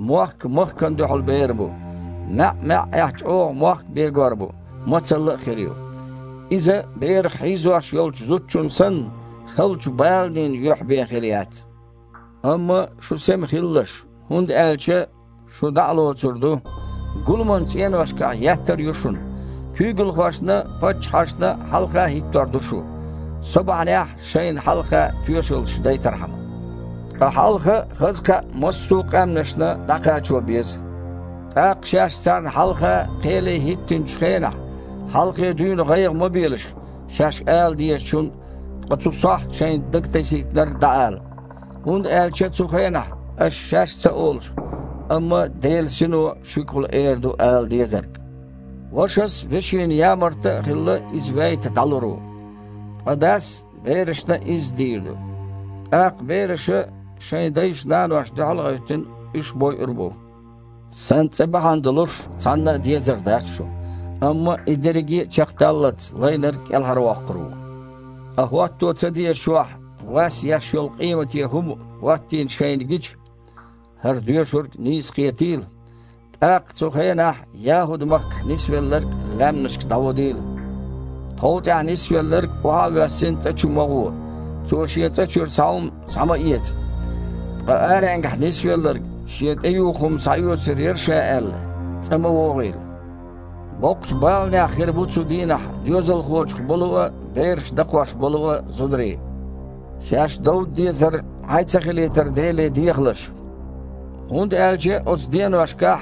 Muhkan duhul beyer bu. Ma ahçoğ muhk begar bu. Matsallı xiriyo. İze beyer xizuaş yolç zutçunsan, xalçu baldin yuh bexiriyat. Ama şu semxilliş, hund elçe şu dağlı oturdu. Gulman çiyen başka yahtar yuşun. Kügül hoşna, paç hoşna halka hittardu şu. Sabahlayah şeyin halka tüyeşilş deytarham. Halka hızka massuq amnışna daqa çobiyiz. Taq şaşsan halka qeli hittin çıkayna. Halka düğünü qayıq mı biliş. Şaş el diye şun qatsusaht şeyin dıktesitler dağal. Hund elçe çıkayna. Aş şaşsa olur. Ama değilsin o şükül erdu el diye zerk. Vaşas veşin yamarta xilli izveyt daluru. Adas berişne izdirdi. Aq berişi şeydeyiş nanvaş dağılgaytın 3 boy urbu. Sen sebahandılur sanna diye zerdaş şu. Ama iderigi çaktallat layner kelhar vaqru. Ahvat tutsa diye şuah. Was yaş yol kıymeti hum vattin şeyin giç. Her diyorşur nis qiyatil. Aq çoxayna Yahud mak nisveller lamnışk davudil. Tavta nisveller vahavesin taçumagu. Çoşiyet taçur saum samayet. Arang nisveller şiyet eyuhum sayut sirir şael. Samawogil. Boqç balna axir butsu dina yozal xoç boluva berş daqwaş boluva zudri. Şaş davud dizer aytsaqileter dele diyaqlaş. Hund elçe oz diyen başka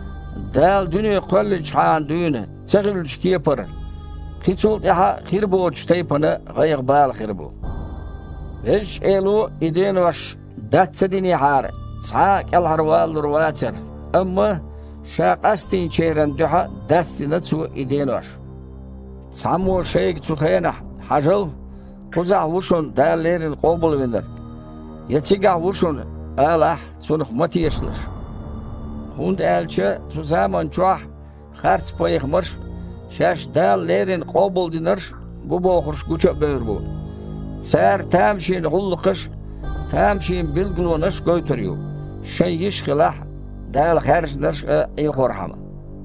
dal dünya qalli çan dünya çağıl çıkıpır. Qiçol daha xir boç taypana qayıq bal xir bu. Veş elo iden baş datsedini har. Saq el harwal ruwater. Amma şaqastin çeyren daha dastina su iden baş. Samu şeyg çuxayna hajal quza vuşun dallerin qobul vender. Yetiga vuşun Allah sonuq matiyesliş. Hund elçe şu zaman çoğ xarç payıqmır. Şaş dallerin qobul dinir. Bu boğuş güçe böür bu. Ser tamşin hulluqış, tamşin bilgiloniş götürüyor. Şey işqilah dal xarçnır iqorham.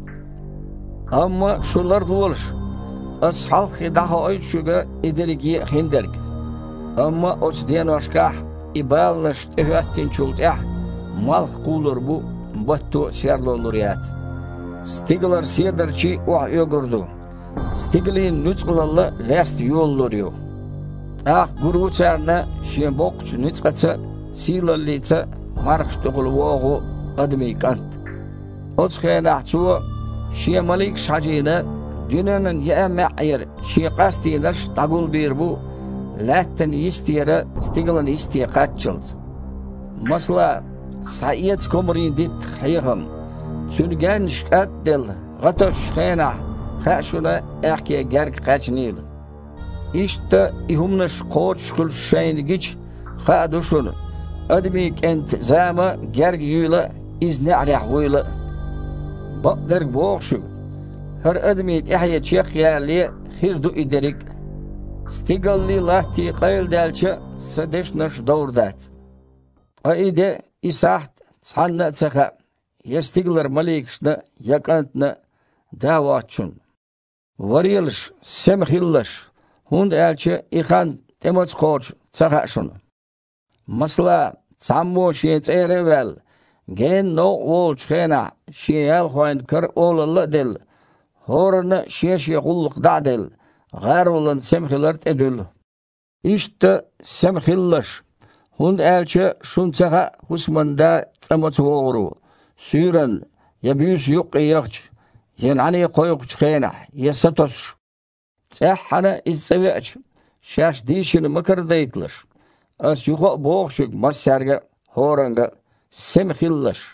Amma şular duoliş. As halqi daha oyçuga iderigi hinderg. Amma oç diyen başka ibalnış tühüattin çultah mal qulur bu battu şerli olur yat. Stiglar siyadarçı o yogurdu. Stiglin nüçqılalla last yollur yo. Guruçarna şien boqçu nüçqatsa silallitsa marx tuqul voğu admikant. Oçxena çuva şien malik şacina dünyanın ya ma'ir şien qastilaş tagul bir bu latten istiyere stiglan istiye qaçıldı. Masla sayet komrin dit xayğım. Süngen şqat del gatoş xena xaşuna erke gerg qaçnil. İşte ihumnaş qoç kul şeyin giç xaduşun. Admi kent zama gerg yula izni arah wila. Baklar boğşu. Her admi ihya çeqyali xirdu iderik. Stigalli lahti qayl dalça sadeşnaş davurdat. Ayde isaht sanna tsaqa. Yestiglar malikşna yakantna davaçun. Variyliş semxilliş. Hund elçe ikan temoç qoç tsaqa şunu. Masla sammo şiyet erevel. Gen no olç xena şiyel xoyn kır olalla del. Horna şiyeşi qulluk da'del. Garulun semxilar edül. İşte semxilliş. Hund elçe şun tsaqa husmanda tsamoç voğru. Süren ya büyüs yok yağç. Yen ani koyuq çıkayna ya satoş. Tsahana izseveç. Şaş dişini mıkırdaytılış. As yuha boğuşuk masarga horanga semhilliş.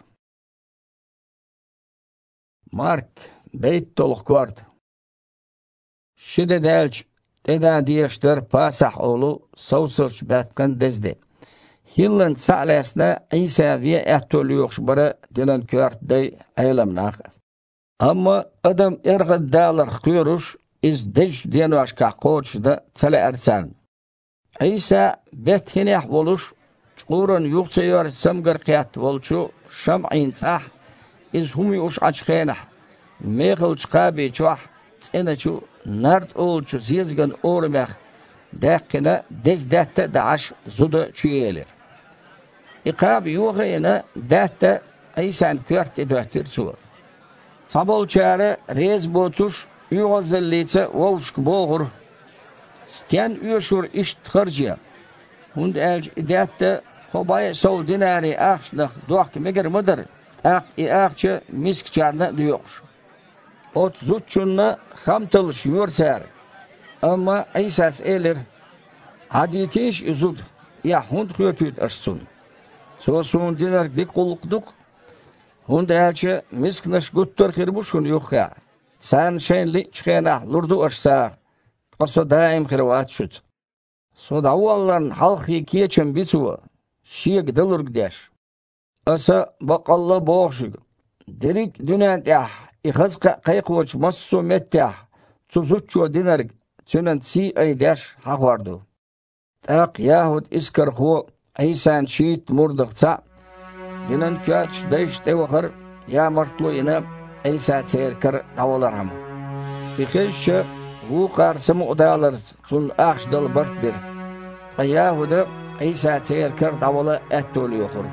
Mark beyt toluk kvart. Şide delç deda diyiştir pasah oğlu savsurç batkan dezdi. Hillan sa'lasna İsa ve ehtoluyuqş bara dinan kvart day aylamnaq. Amma adam ergad dağlar kuyuruş iz dej diyanu aşka qoçda tala ersan. İsa bethineh boluş çuğurun yuqsayar samgar qiyat bolçu şam'in tah iz humi uş açqenah. Meğil çqabi çuah tsenaçu nart olçu zizgan ormeh daqina dezdatta daaş zuda çüyelir. İqab yuğayna datta İsa'nın kvart edöhtir çuğur. Sabol çare rez botuş yuğazillitse vavşk boğur. Styan üyüşür iş tıkırcıya. Hund elç idatta hobaya sol dinari ağçlıq duaq meger mıdır? Ağçı misk çarına duyuqş. Ot zutçunna xamtılış yurtsar. Ama İsa's elir. Haditiş izud. Ya hund kuyotüt aşsun. Sosun dinar dik qulqduq. Hund elçi misknaş guttur xirbuşun yuqqa. San şenli çıqenah lurdu aşsaq. Qaso daim xirvat şut. So davallan halqi kiyeçen bituwa. Şiyek dalurgdaş. Asa baqalla boğşug. Derik dünantah. İxazqa qayqoç massu mettah. Tuzutçu dinarg. Tünan si aydaş haq vardu. Aq yahud iskar xo. İsan şiit murdıqsa. Dinan kaç dayş devaqar. Ya martlu ina İsa terkar davalarham. İxeşçe bu qarsımı odalar sun ağçdal bart bir. Yahuda İsa terkar davala ettoluyor.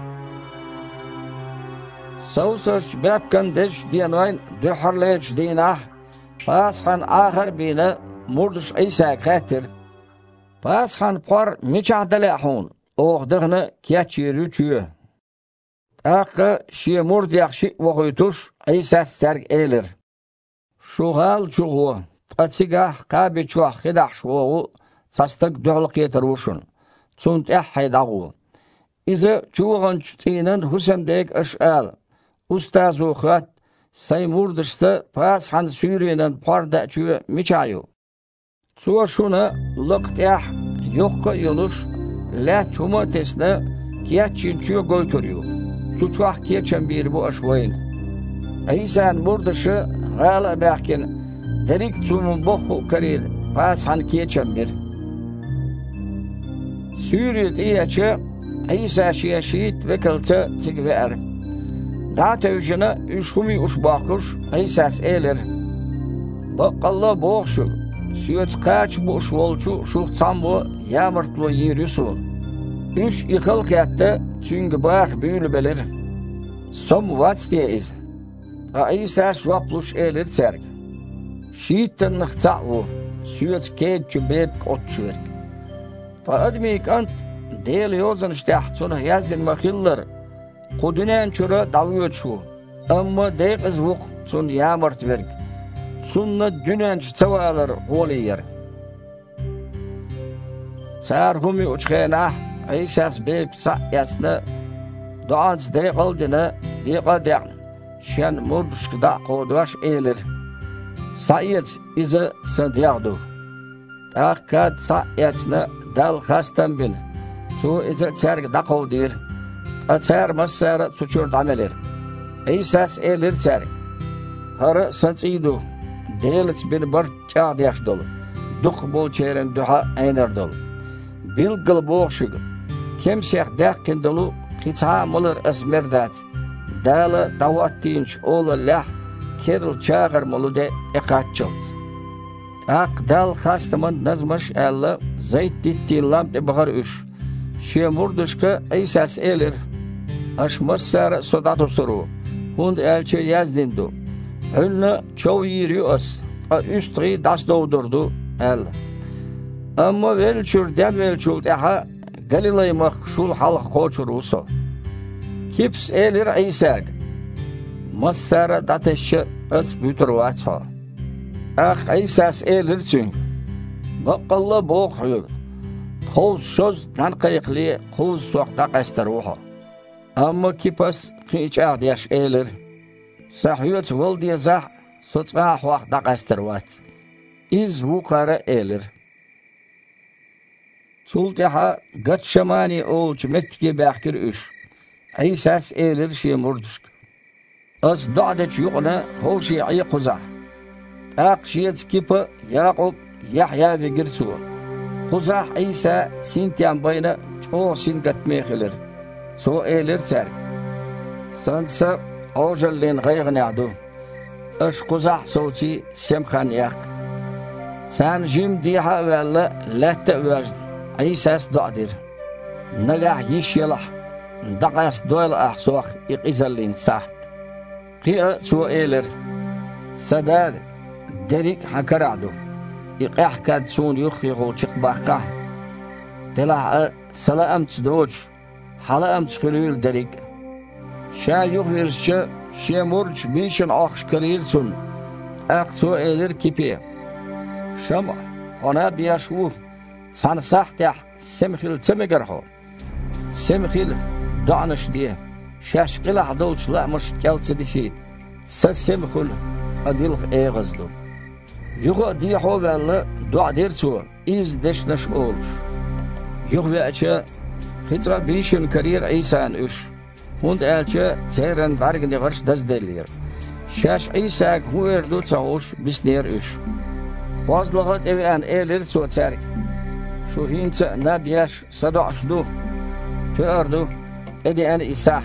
Savsarç babkan deş diyanvayn duharlayç dinah. Pashan ağır bina murduş İsa qatir. Pashan par miçahdalahun. Oğdığını kiyaçiri çüye. Aqqa şiye murd yaxşı vaquytuş İsa serg elir. Şuğal çuğu. Atsigah qabi çuğ xidax şuğu sastık duğluq yetiruşun. Sunt haydağu. İze çuğun çutinin husemdek aşal. Ustaz uxat say murdışta pashan sürinin parda çüğü miçayu. Çuğ şuna lıqtiyah yokka yoluş la tumatesne kiyaçin çuğ goyturuyor. Suçuaq kiyeçen bir bu aşvayın. İsa'nın murdışı gala bahkin derik tumun bohu karir pashan kiyeçen bir. Süriyet iyaçı İsa şiyeşit ve kıltı tigver. Da tevcina üşhumi uşbakuş İsa's elir. Baqalla boğşu. Süyet kaç bu uşvolçu şuhtsam bu yamırtlı yürüsü. Üç yıkıl kyatta çünkü bağ büyülü belir. Som vats diyeyiz. İsa şvapluş elir serg. Şiitten nıhta'u. Süyet ked cübet otçuverk. Admik ant değil yozan iştah sonra yazın makillar. Kudunen çura davıyor şu. Ama deyik izvuk son yamırt verk. Sunna dünen çavalar goliyer. Sar humi uçkenah. İsa's beyp sa'yasna duans deyqaldina deyqadaq şen murduşkda qoduaş elir. Sa'yat iza sadiyaqdu. Taqad sa'yasna dal xastan bin. Su iza serg daqovdir. Atar masara suçur dameler. İsa's elir serg. Hara sansidu. Delits bin bar çağdiyaş dolu. Duq bol çeyren duha aynar dolu. Bilgil boğşugu. Kimsek daqin dolu qitamılır esmerdat. Dala davattinç oğlu lah keril çağırmalı de iqatçıldı. Aq dal xastaman nazmaş alla zayt dittin lam de bağır üş. Şe murduşka İsa's elir. Aşmassara sodato soru. Hund elçe yazdindu. Hünne çoğu yiri os. Üstri das doğdurdu alla. Amma velçur daha Galilay makşul halk koçurusu. Kips elir İsa'g. Massara dateşe as bütür vatfa. İsa's elir çünkü. Baqalla boğuyor. Kovuz söz tanqayıqlı kovuz soğukta qastar oha. Amma kipas hiç ağdaş eyler. Sahiyot vol diye zah soçma hoqda qastar vat. İz vuqara eyler. Sultaha gat şamani olç mektike bakir üş. İsas eyler şey murduşk. Az da'det yuqna hoşi ayquzah. Aqşiyet kipa Yaqub Yahya ve Girsu. Quzah İsa sintiyan bayna çoğu sin gatmeğilir. So eyler ser. Sansa ojallen gayğna'du. Aş quzah soçi semxan yaq. San jim diha valla latta vajd. İsas da'dir. Nagah yişyalah. Daqas doyal ahsoq iqizallin saht. Qiya so eyler. Sadad derik hakaradu. İqahkad sun yukhigul çıkbaqah. Dela'a salam tdoç. Halam çıkırıl derik. Şa yukhirşe şemurç bişin aqş kırılsın. Aqso eyler kipi. Şama ona biyaşu. Sansaqtah semkhil temegerho. Semkhil da'nış diye. Şaşqılah dolçlamış kelsi disit. Semkhul adil eğazdu. Yuqa diho valla dua dersu iz deşnaş olmuş. Yuq ve açı hitra bişin kariyer İsa'nın üş. Hund elçe teren bargını varş dazdelir. Şaş İsa'k huerdu çavuş bisner üş. Vazlığıt evan eyler soçark. Şu hinça nabiyaş sadaşdu. Tüerdu edi an İsa.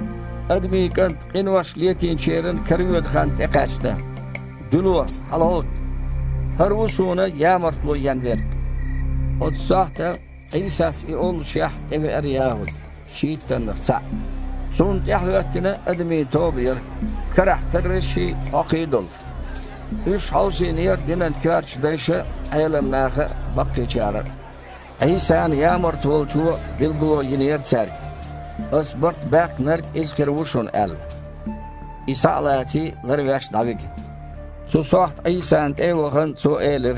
Admi kant qinwaş liyetin çerin kariyod xan teqaçda. Dulu halot. Her usuna yamartlu yanverk. O sahte İsa's ol şah ev eriyahud. Şiitten nıqsa. Sunt yahvetine admi tobir. Karahtarışı aqid olur. Üç havsi niyar dinen kârç dayşa ayalamnağı bakı çağırır. İsa'nın yamartlu olçu bilgu yinir çark. Asbart bak nark izkir vuşun el. İsa alati larveş davik. Su soht İsa'nın evoğun su eylir.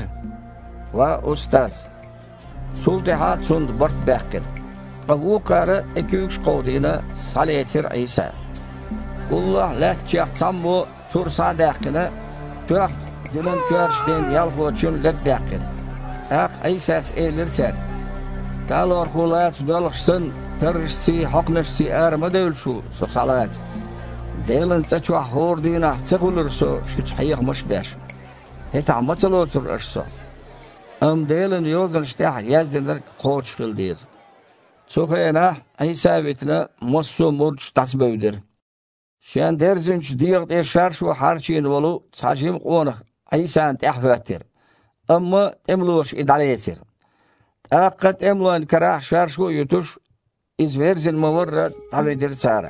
Va ustaz. Sultihat sund bart bakir. Abu qarı 2-3 qovdina saletir İsa. Allah lahçaq sammu tursa daqina. Tuaq dinin körşden yalğoçun ledaqin. Aq İsa's eylir çar. Talor kulat dalışsın. Tersi haqnışsi arma dövülşu so salat. Deylin çaçu hordina çaqulurso şu çayıqmış beş. Heta maçal otururso. Am deylin yoldan işte yazdırlar qoç qildiz. Soqayna İsa betine mosso murç tasböydir. Şen derzünç diğet eşar şu harçin volu çajim qonaq İsa'nın tahvattir. Amma emloş idaletir. Aqat emloan karah şar şu yutuş izverzin mavarra tabidir çara.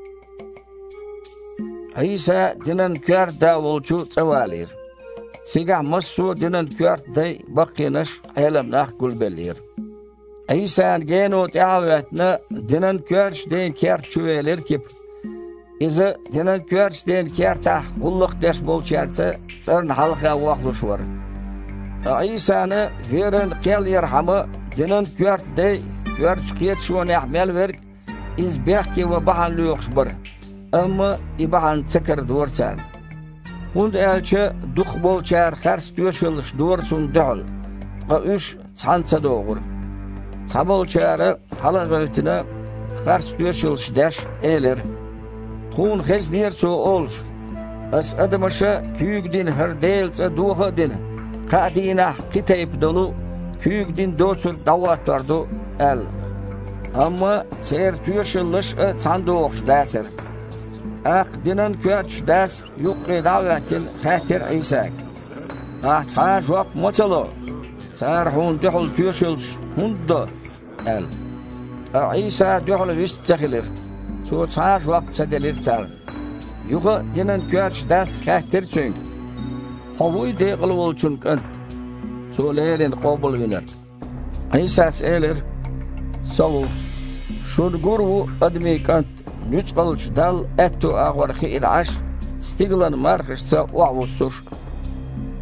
İsa dinen kör davulçu çavalir. Sigah masu dinen kör day bakinaş alamnah gulbelir. İsa'nın geno tavetne dinen kör den kör çüveler kip. İze dinen kör den kör tah hulluk deş bolçarsa çarn halqa vaqluş var. İsa'nı veren qel yerhamı dinen kör day Görçkiyet şu nehmel verk izbehki ve bahan lüksbır. Ama ibahan çekir doğursan. Hund elçe duq bolçar xers döşülüş doğursun döl. Üç çança doğur. Çabolçarı halağıtına xers döşülüş deş eyler. Tuğun xeznir so olş. As adamaşa küyükdin her değilse duha din. Qadina kitayip dolu küyükdin dosur davat vardı. El. Ama ser tüyüşülüş çandı oğuş däsir. Aq dinen köç däs yuqi davetin xatir İsa'k. Çaş vaq moçalı. Ser hun dühül tüyüşülüş hundu. El. İsa dühül vist çekilir. Su çaş vaq çedelir ser. Yuqi dinen köç däs xatir çünk. Havuy deqil olçun kant. Su lerin qobul yöner. İsa's eyler. Savu. Şun guru admi kant nüç qalç dal ettu ağvar xil aş stiglan marxsa wa'usuş.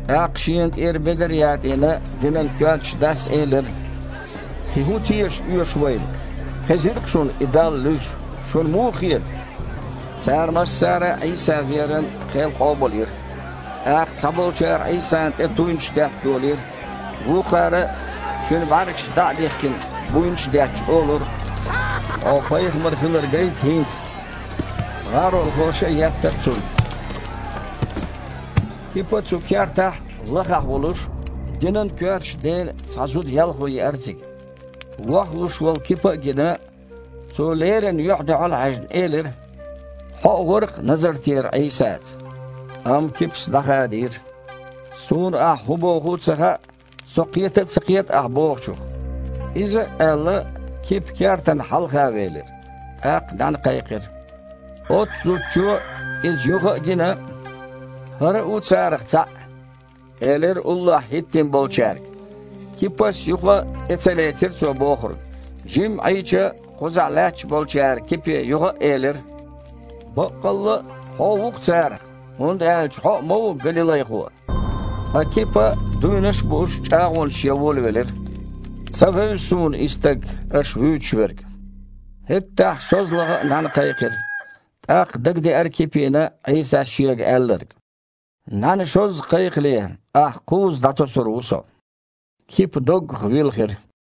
Akşiyent bedeliyatine dinen kölç das eyler. Hihutiyeş üyeşvayl. Hezirk şun idallüş, şun muhiyet. Sarmas sara İsa veren khel qobolir. Ak sabolçar İsa etuyunç dat dolir. Bu qara şun barış da'dihkin buyunç dat olur. O payğmır hılır gayt hint. Garol hoşa yattırtun. Kipa çukyarta laqaq boluş. Dinen kölç del sazud yalhoy erzik. Wahluş wal kipa gina soleren yuhda al ajn elir. Hawrq nazar tiyer İsa'at. Am kips daqadir. Sun hubo hutsaha soqiyat boğçu. İze elle kip kerten halqa velir. Aqdan qayqir. Ot zutçu iz yuqa gina hara utsarıqsa elir Allah hittin bolçark. Kipas yuqa etseletir so boğur. Jim ayça qozalaç bolçar kipi yuqa elir. Baqqallı hovuq sarıq. Onda elç ho mo galilayqo. Akipa duynuş boş çağol şevol velir. Savevsun istek aşvüçverk. Hatta sözlağı nan qayqir. Taq dagdi erkipine İsa şiyag ellerk. Nan söz qayqli quz datosur uso. Kip dog wilgir.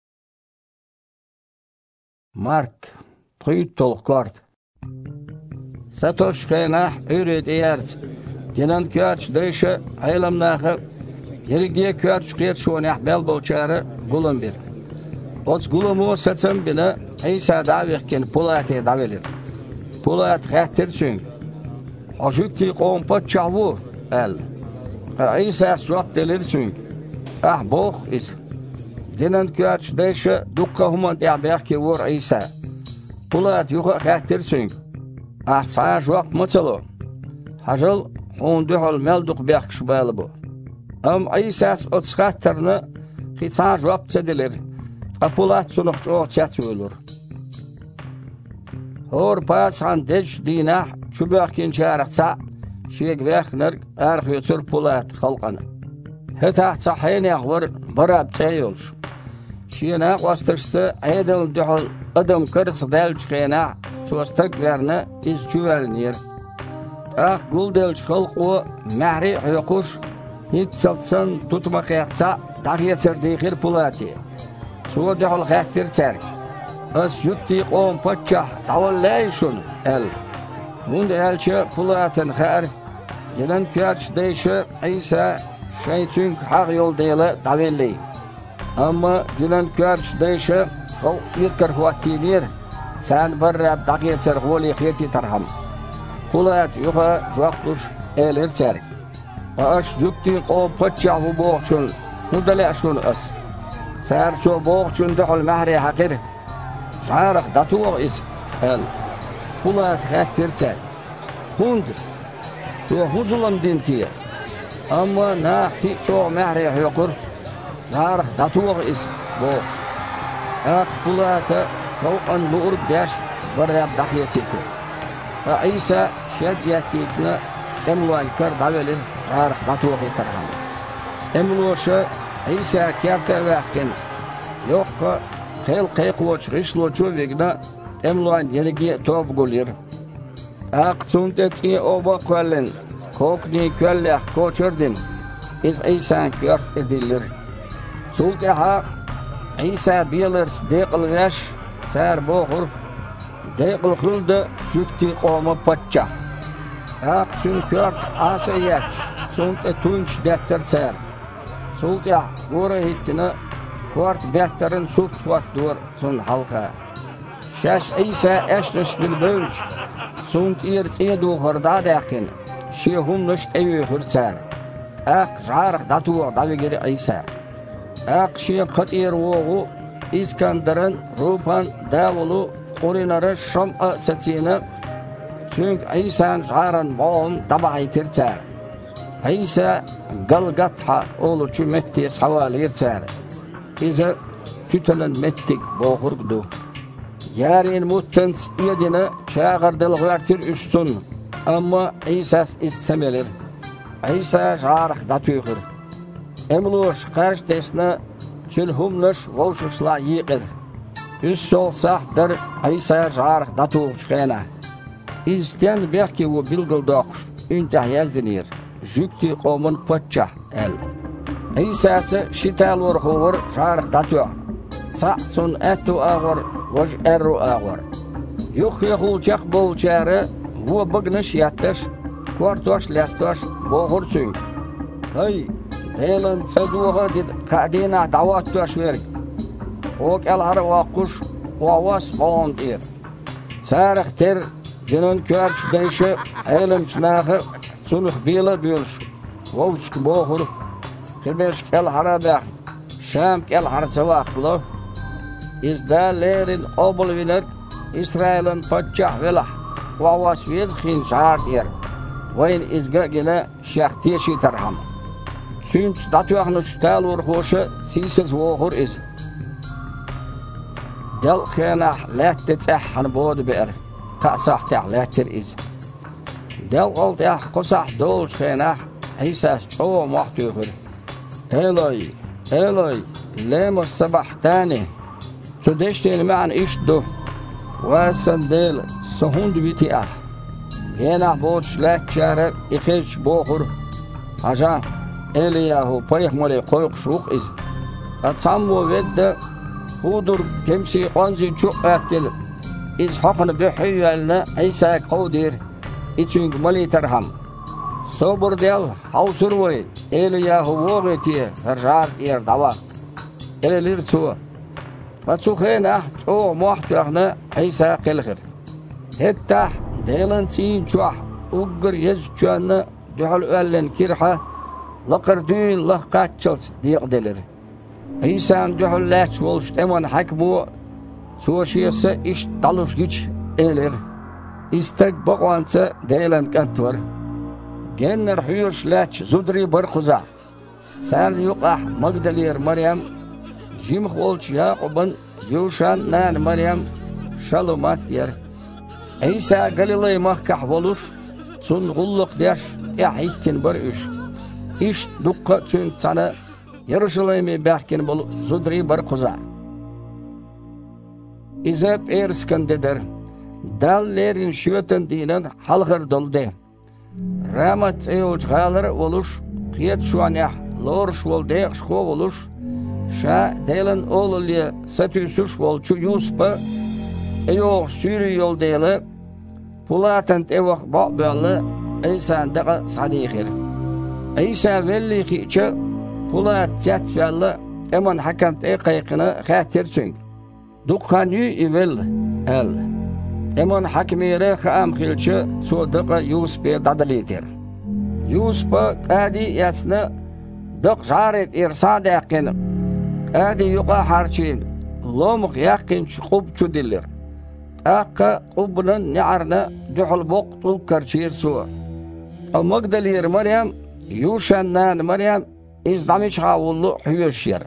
Mark prytol kort. Satosh kayna üret eyert. Dinan körç döşe aylamnağı yergiye körç kıyert şonah bel bolçarı gulum bir. Ots gulumu satsam bina İsa davihken pulatı davelir. Pulat xəttir çünk. Aşıkti qompa çavu el. İsa cevap delir çünk. Boğ is. Dinan körç döşe dukka human diyabek vur İsa. Pulat yuqa xəttir çünk. Sağa cevap mıçalı. Hacıl hondühal melduk bekş balı bu. İsa's otsqattarını sağa cevap çedilir. Apulat sunuqçu o çat olur. Hor pasan dej dinah çubakin çaraqsa şiyek vexner arxyötür pulat xalqanı. Heta sahine var barab çayolş. Şiyena qastırsı aydıl dühal adam kırsı del çıkayna Sostak verna iz çuvelnir. Guldel xalqo mahri huqush hit salsan tutma qiyaqsa dağyetser deyir pulati. Suwa dehol xaqtir çark. As yutti qom paçah tavallay şun el. Bunda elçe pulatın xar. Gelen körç deyşe İsa şeytün haq yol deyla davelli. Amma gelen körç deyşe o yekar huattinir. Sen barra daqiyetser qoli xiyeti tarham. Pulat yuqa juaqluş elir çark. Aş yutti qom paçah bu boğçun. Nudale aşun as. Sar ço boğçun dehol mahri haqir. Şaraq datuq is el. Pulat xattirçer. Hund. Şu huzulam dintiye. Amma nahi ço mahri huqur. Şaraq datuq is boğ. Pulata Kavqan luğur dash barra daqiyetiti. İsa şediyatitna emlual kar davelir şaraq datuq tarham. Emluoşa İsa kerta vaqken yoqqa qel qayqloç rishloçu vegna emluan yergi top golir. Suntetki oba qallen kokni kallaq koçurdin. İsa kört edilir. Sultaha İsa bilir deqilvaş sar boğur deqil qıldı şükti qoma paçça. Sun kört asayat sunt tunç defter sar. Sulta gora hittina kort betterin surt vat dur sun halqa. Şaş İsa eşleş bil bölç. Sunt irtiye doğurda daqin. Şehum nüşt evi hırsar. Jarq datu davigeri İsa. Şiye qatir oğu İskandar'ın Rupan davulu orinarı Şam'a satsina. Çünkü İsa'nın jarın boğun tabağı tirçar. İsa Galgatha oğlu çümetti saval irçar. İza tütelen mettik boğurdu. Yarın muttens iyadine çağırdıl gırtır üstün. Ama İsa istemelir. İsa jarq datuyğur. Emluş karşısına çülhumluş voşuşla yıkır. Üst sol sahtır Aysa'ya jarık datuğ çıkayana. İzden belki o bilgil dokuş. Üntah yazdınır. Jüktü qomun pötçah el. Aysa'sı şital orğuğur jarık datuğ. Sa'sun etu ağır, voj erru ağır. Yuh yuhulcak bolçarı, bu bıgniş yattış. Kortoş lestoş boğur çünk. Hey, Helen saduğa did qadina davat toş verik. Ok elhar vaquş vawas bondir. Sarık ter jünün körç deyşi Helen çınahı sunuh bila bölüş. Vavuşk boğur. Kıbeş elhara bak. Şam elhar savaqlı. İzdalerin obulviler İsrail'in patçah velah. Vawas vez xin şart yer. Vayn izga gene şahtiyeşi tarham. Sünç datuağını çütal orğuşu sisiz voğur iz. Del xenah lehtet ehhan bodu bir. Ta'sah tah lehtir iz. Del qaltah qusah dol xenah hisas çoğu muhtüğür. Elay, elay, lema sabahtani. Tudeşteni ma'an işdu. Vasan del sahundu bitiah. Yenah boç lehçarı ikhirç boğur. Haca Eliyahu payhmari koyuq şuq iz. Atsammu vedde hudur kemsi qanzi çok attil. İz haqını bihiyyalna İsa qavdir. İçünk mali terham. Sobur del havsur voy. Eliyahu voğetiye herjar yer dava. Elir su. Atsukhena çoğu muhtağını İsa qilgir. Hetta delan çin çoğ. Uggır yez çoğanı duhul ölen kirha. Laqırdüğün lahqatçals diqdelir. İnsan duhullaç oluşt eman hakbu soşiyası iş daluş güç elir. İstek baqansa delan kantvar. Genner huyuş laç zudri barquza. Sen yuqah Magdalir Maryam jimx olç Yaqubun Yuşan nan Maryam şalumat yer. İsa Galilay mahkah boluş sun gulluk deş yahittin bir üş. İş dukka tün sana Yeruşalayim'i behkin bol zudri bir kuza. İzep erskendedir. Dallerin şüveten dinen halgır doldu. Ramat eyolçğalar oluş, qiyet şuanyah, lor şvolde şkov oluş, şa delen oğulya satüsüş volçu Yusuf'a eyoq sürü yol deyli, pulatant evoq baqbağlı İsa'ndaqa sadiqir. İsa velli qiçi pulat zatfallı eman hakamt qayqını xatir çünk. Dukhan yu ivel el. Eman hakmire xam xilçi sodaqa Yusuf'a dadalitir. Yusuf'a qadi yasna dıq jaret irsadaqin. Qadi yuqa harçin. Lomuq yaqin çuqubçu dilir. Aqqa qubnan ni'arna duhul boq tulkarçir su. Magdalir Maryam Yuşannan Maryam izdamiç havullu huyuşyer.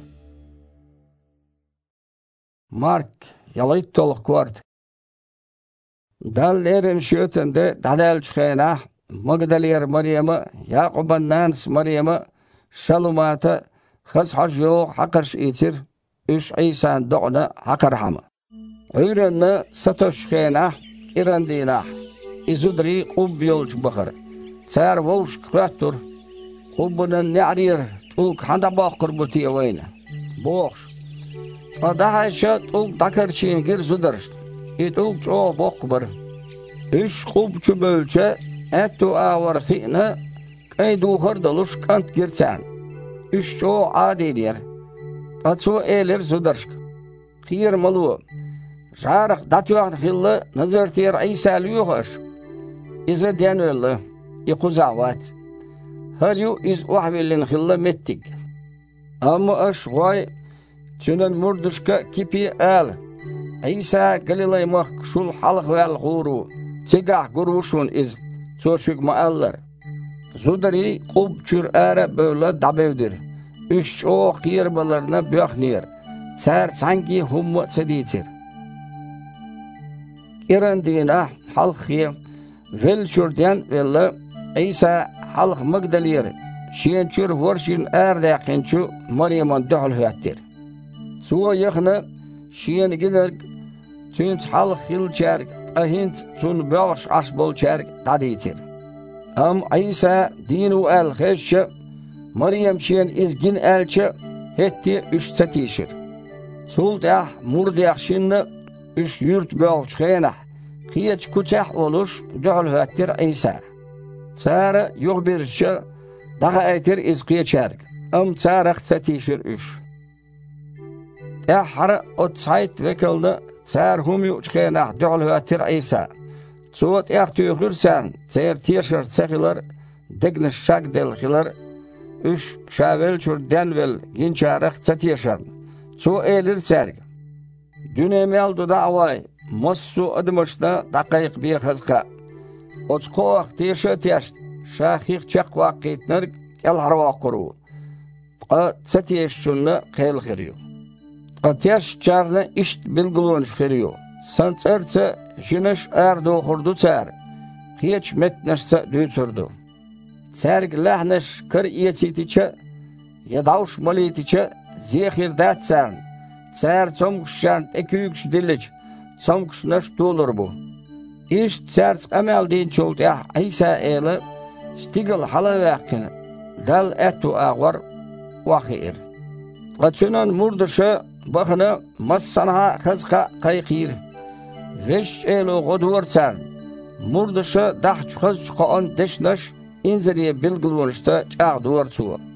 Mark yalayt toluk kvart. Dallerin şötende dadal çıkayna Magdalir Maryam'ı Yaqub'un nans Maryam'ı şalumata xas hac yok haqırş itir üç İsa'nın doğuna haqırhamı. Öğrenni satoş çıkayna irandina izudri qub yolç bakır. Sar voş kvatur qubunun na'rir tulk handa baqır butiye wayna. Boş. Daha şat tulk dakarçin gir zudarşt. İtulk çoğu boqbır. Üç qubçu bölçe etu avar xina kaydu xırdaluş kant girsen. Üç çoğu adidir. Atsu elir zudarşk. Xir malu. Jarıq datuaq xilli nazartir İsa'lı yoxuş. İze denölü. İquzavat. Her yu iz uahvillin xilla mettik. Amma aş vay tünen murduşka kipi al. İsa Galilay maq şul halq vel guru. Tigah guruşun iz. Soşuk maallar. Zudari qubçur ara böyle dabevdir. Üç o qirbalarına böxnir. Sar sanki hummu seditir. İrandina halqi vel çurdan vella İsa halq Magdalir şiençür vorşin erdäkinçü Maryam'ın döhül hüyattir. Suwa ýakyny şien gider tünç halk hilçer ahint tun bölş aş bolçer daditir. Am İsa dinu el heşe Maryam şien izgin elçe hetti üç satişir. Suldah murdiyak şinni üç yurt bölç xenah. Hiç kuçah oluş döhül hüyattir İsa. Çara yok bir şey daha aytir izqiye çark. Am çarak satişir üç. Har ot sayt vekilde çar hum yuçkenah döhül hüyattir İsa. Suat tüyürsen çer tişir çekiler degniş şak delkiler üç şavel çur denvel ginçarak satişir. Su elir çark. Dünemel duda avay Mossu admışda dakayık bir hızka. Otskoğak tişi tiş şahik çek vakitler kel harva kuru. Satişçünle kel xiriyor. Tiş çarını işt bilgilonş xiriyor. Sançerse jiniş dokurdu çar. Hiç metneşse düğütürdü. Çark lahneş kır iyesitiçe yadavş malitiçe zehirdat çarn. Çar çomkuşan eküyükş diliç. Çomkuşnaş dolur bu. İşt çarç amel deyin çolta İsa eli stigil halavakini dal etu ağvar vakir. Qaçınan murduşu bakını massanaha hızka kaykir. Veş elo godur çarn. Murduşu dahç hızçka on deşnaş inziriye bilgilvonuşta çağ duvar çuva.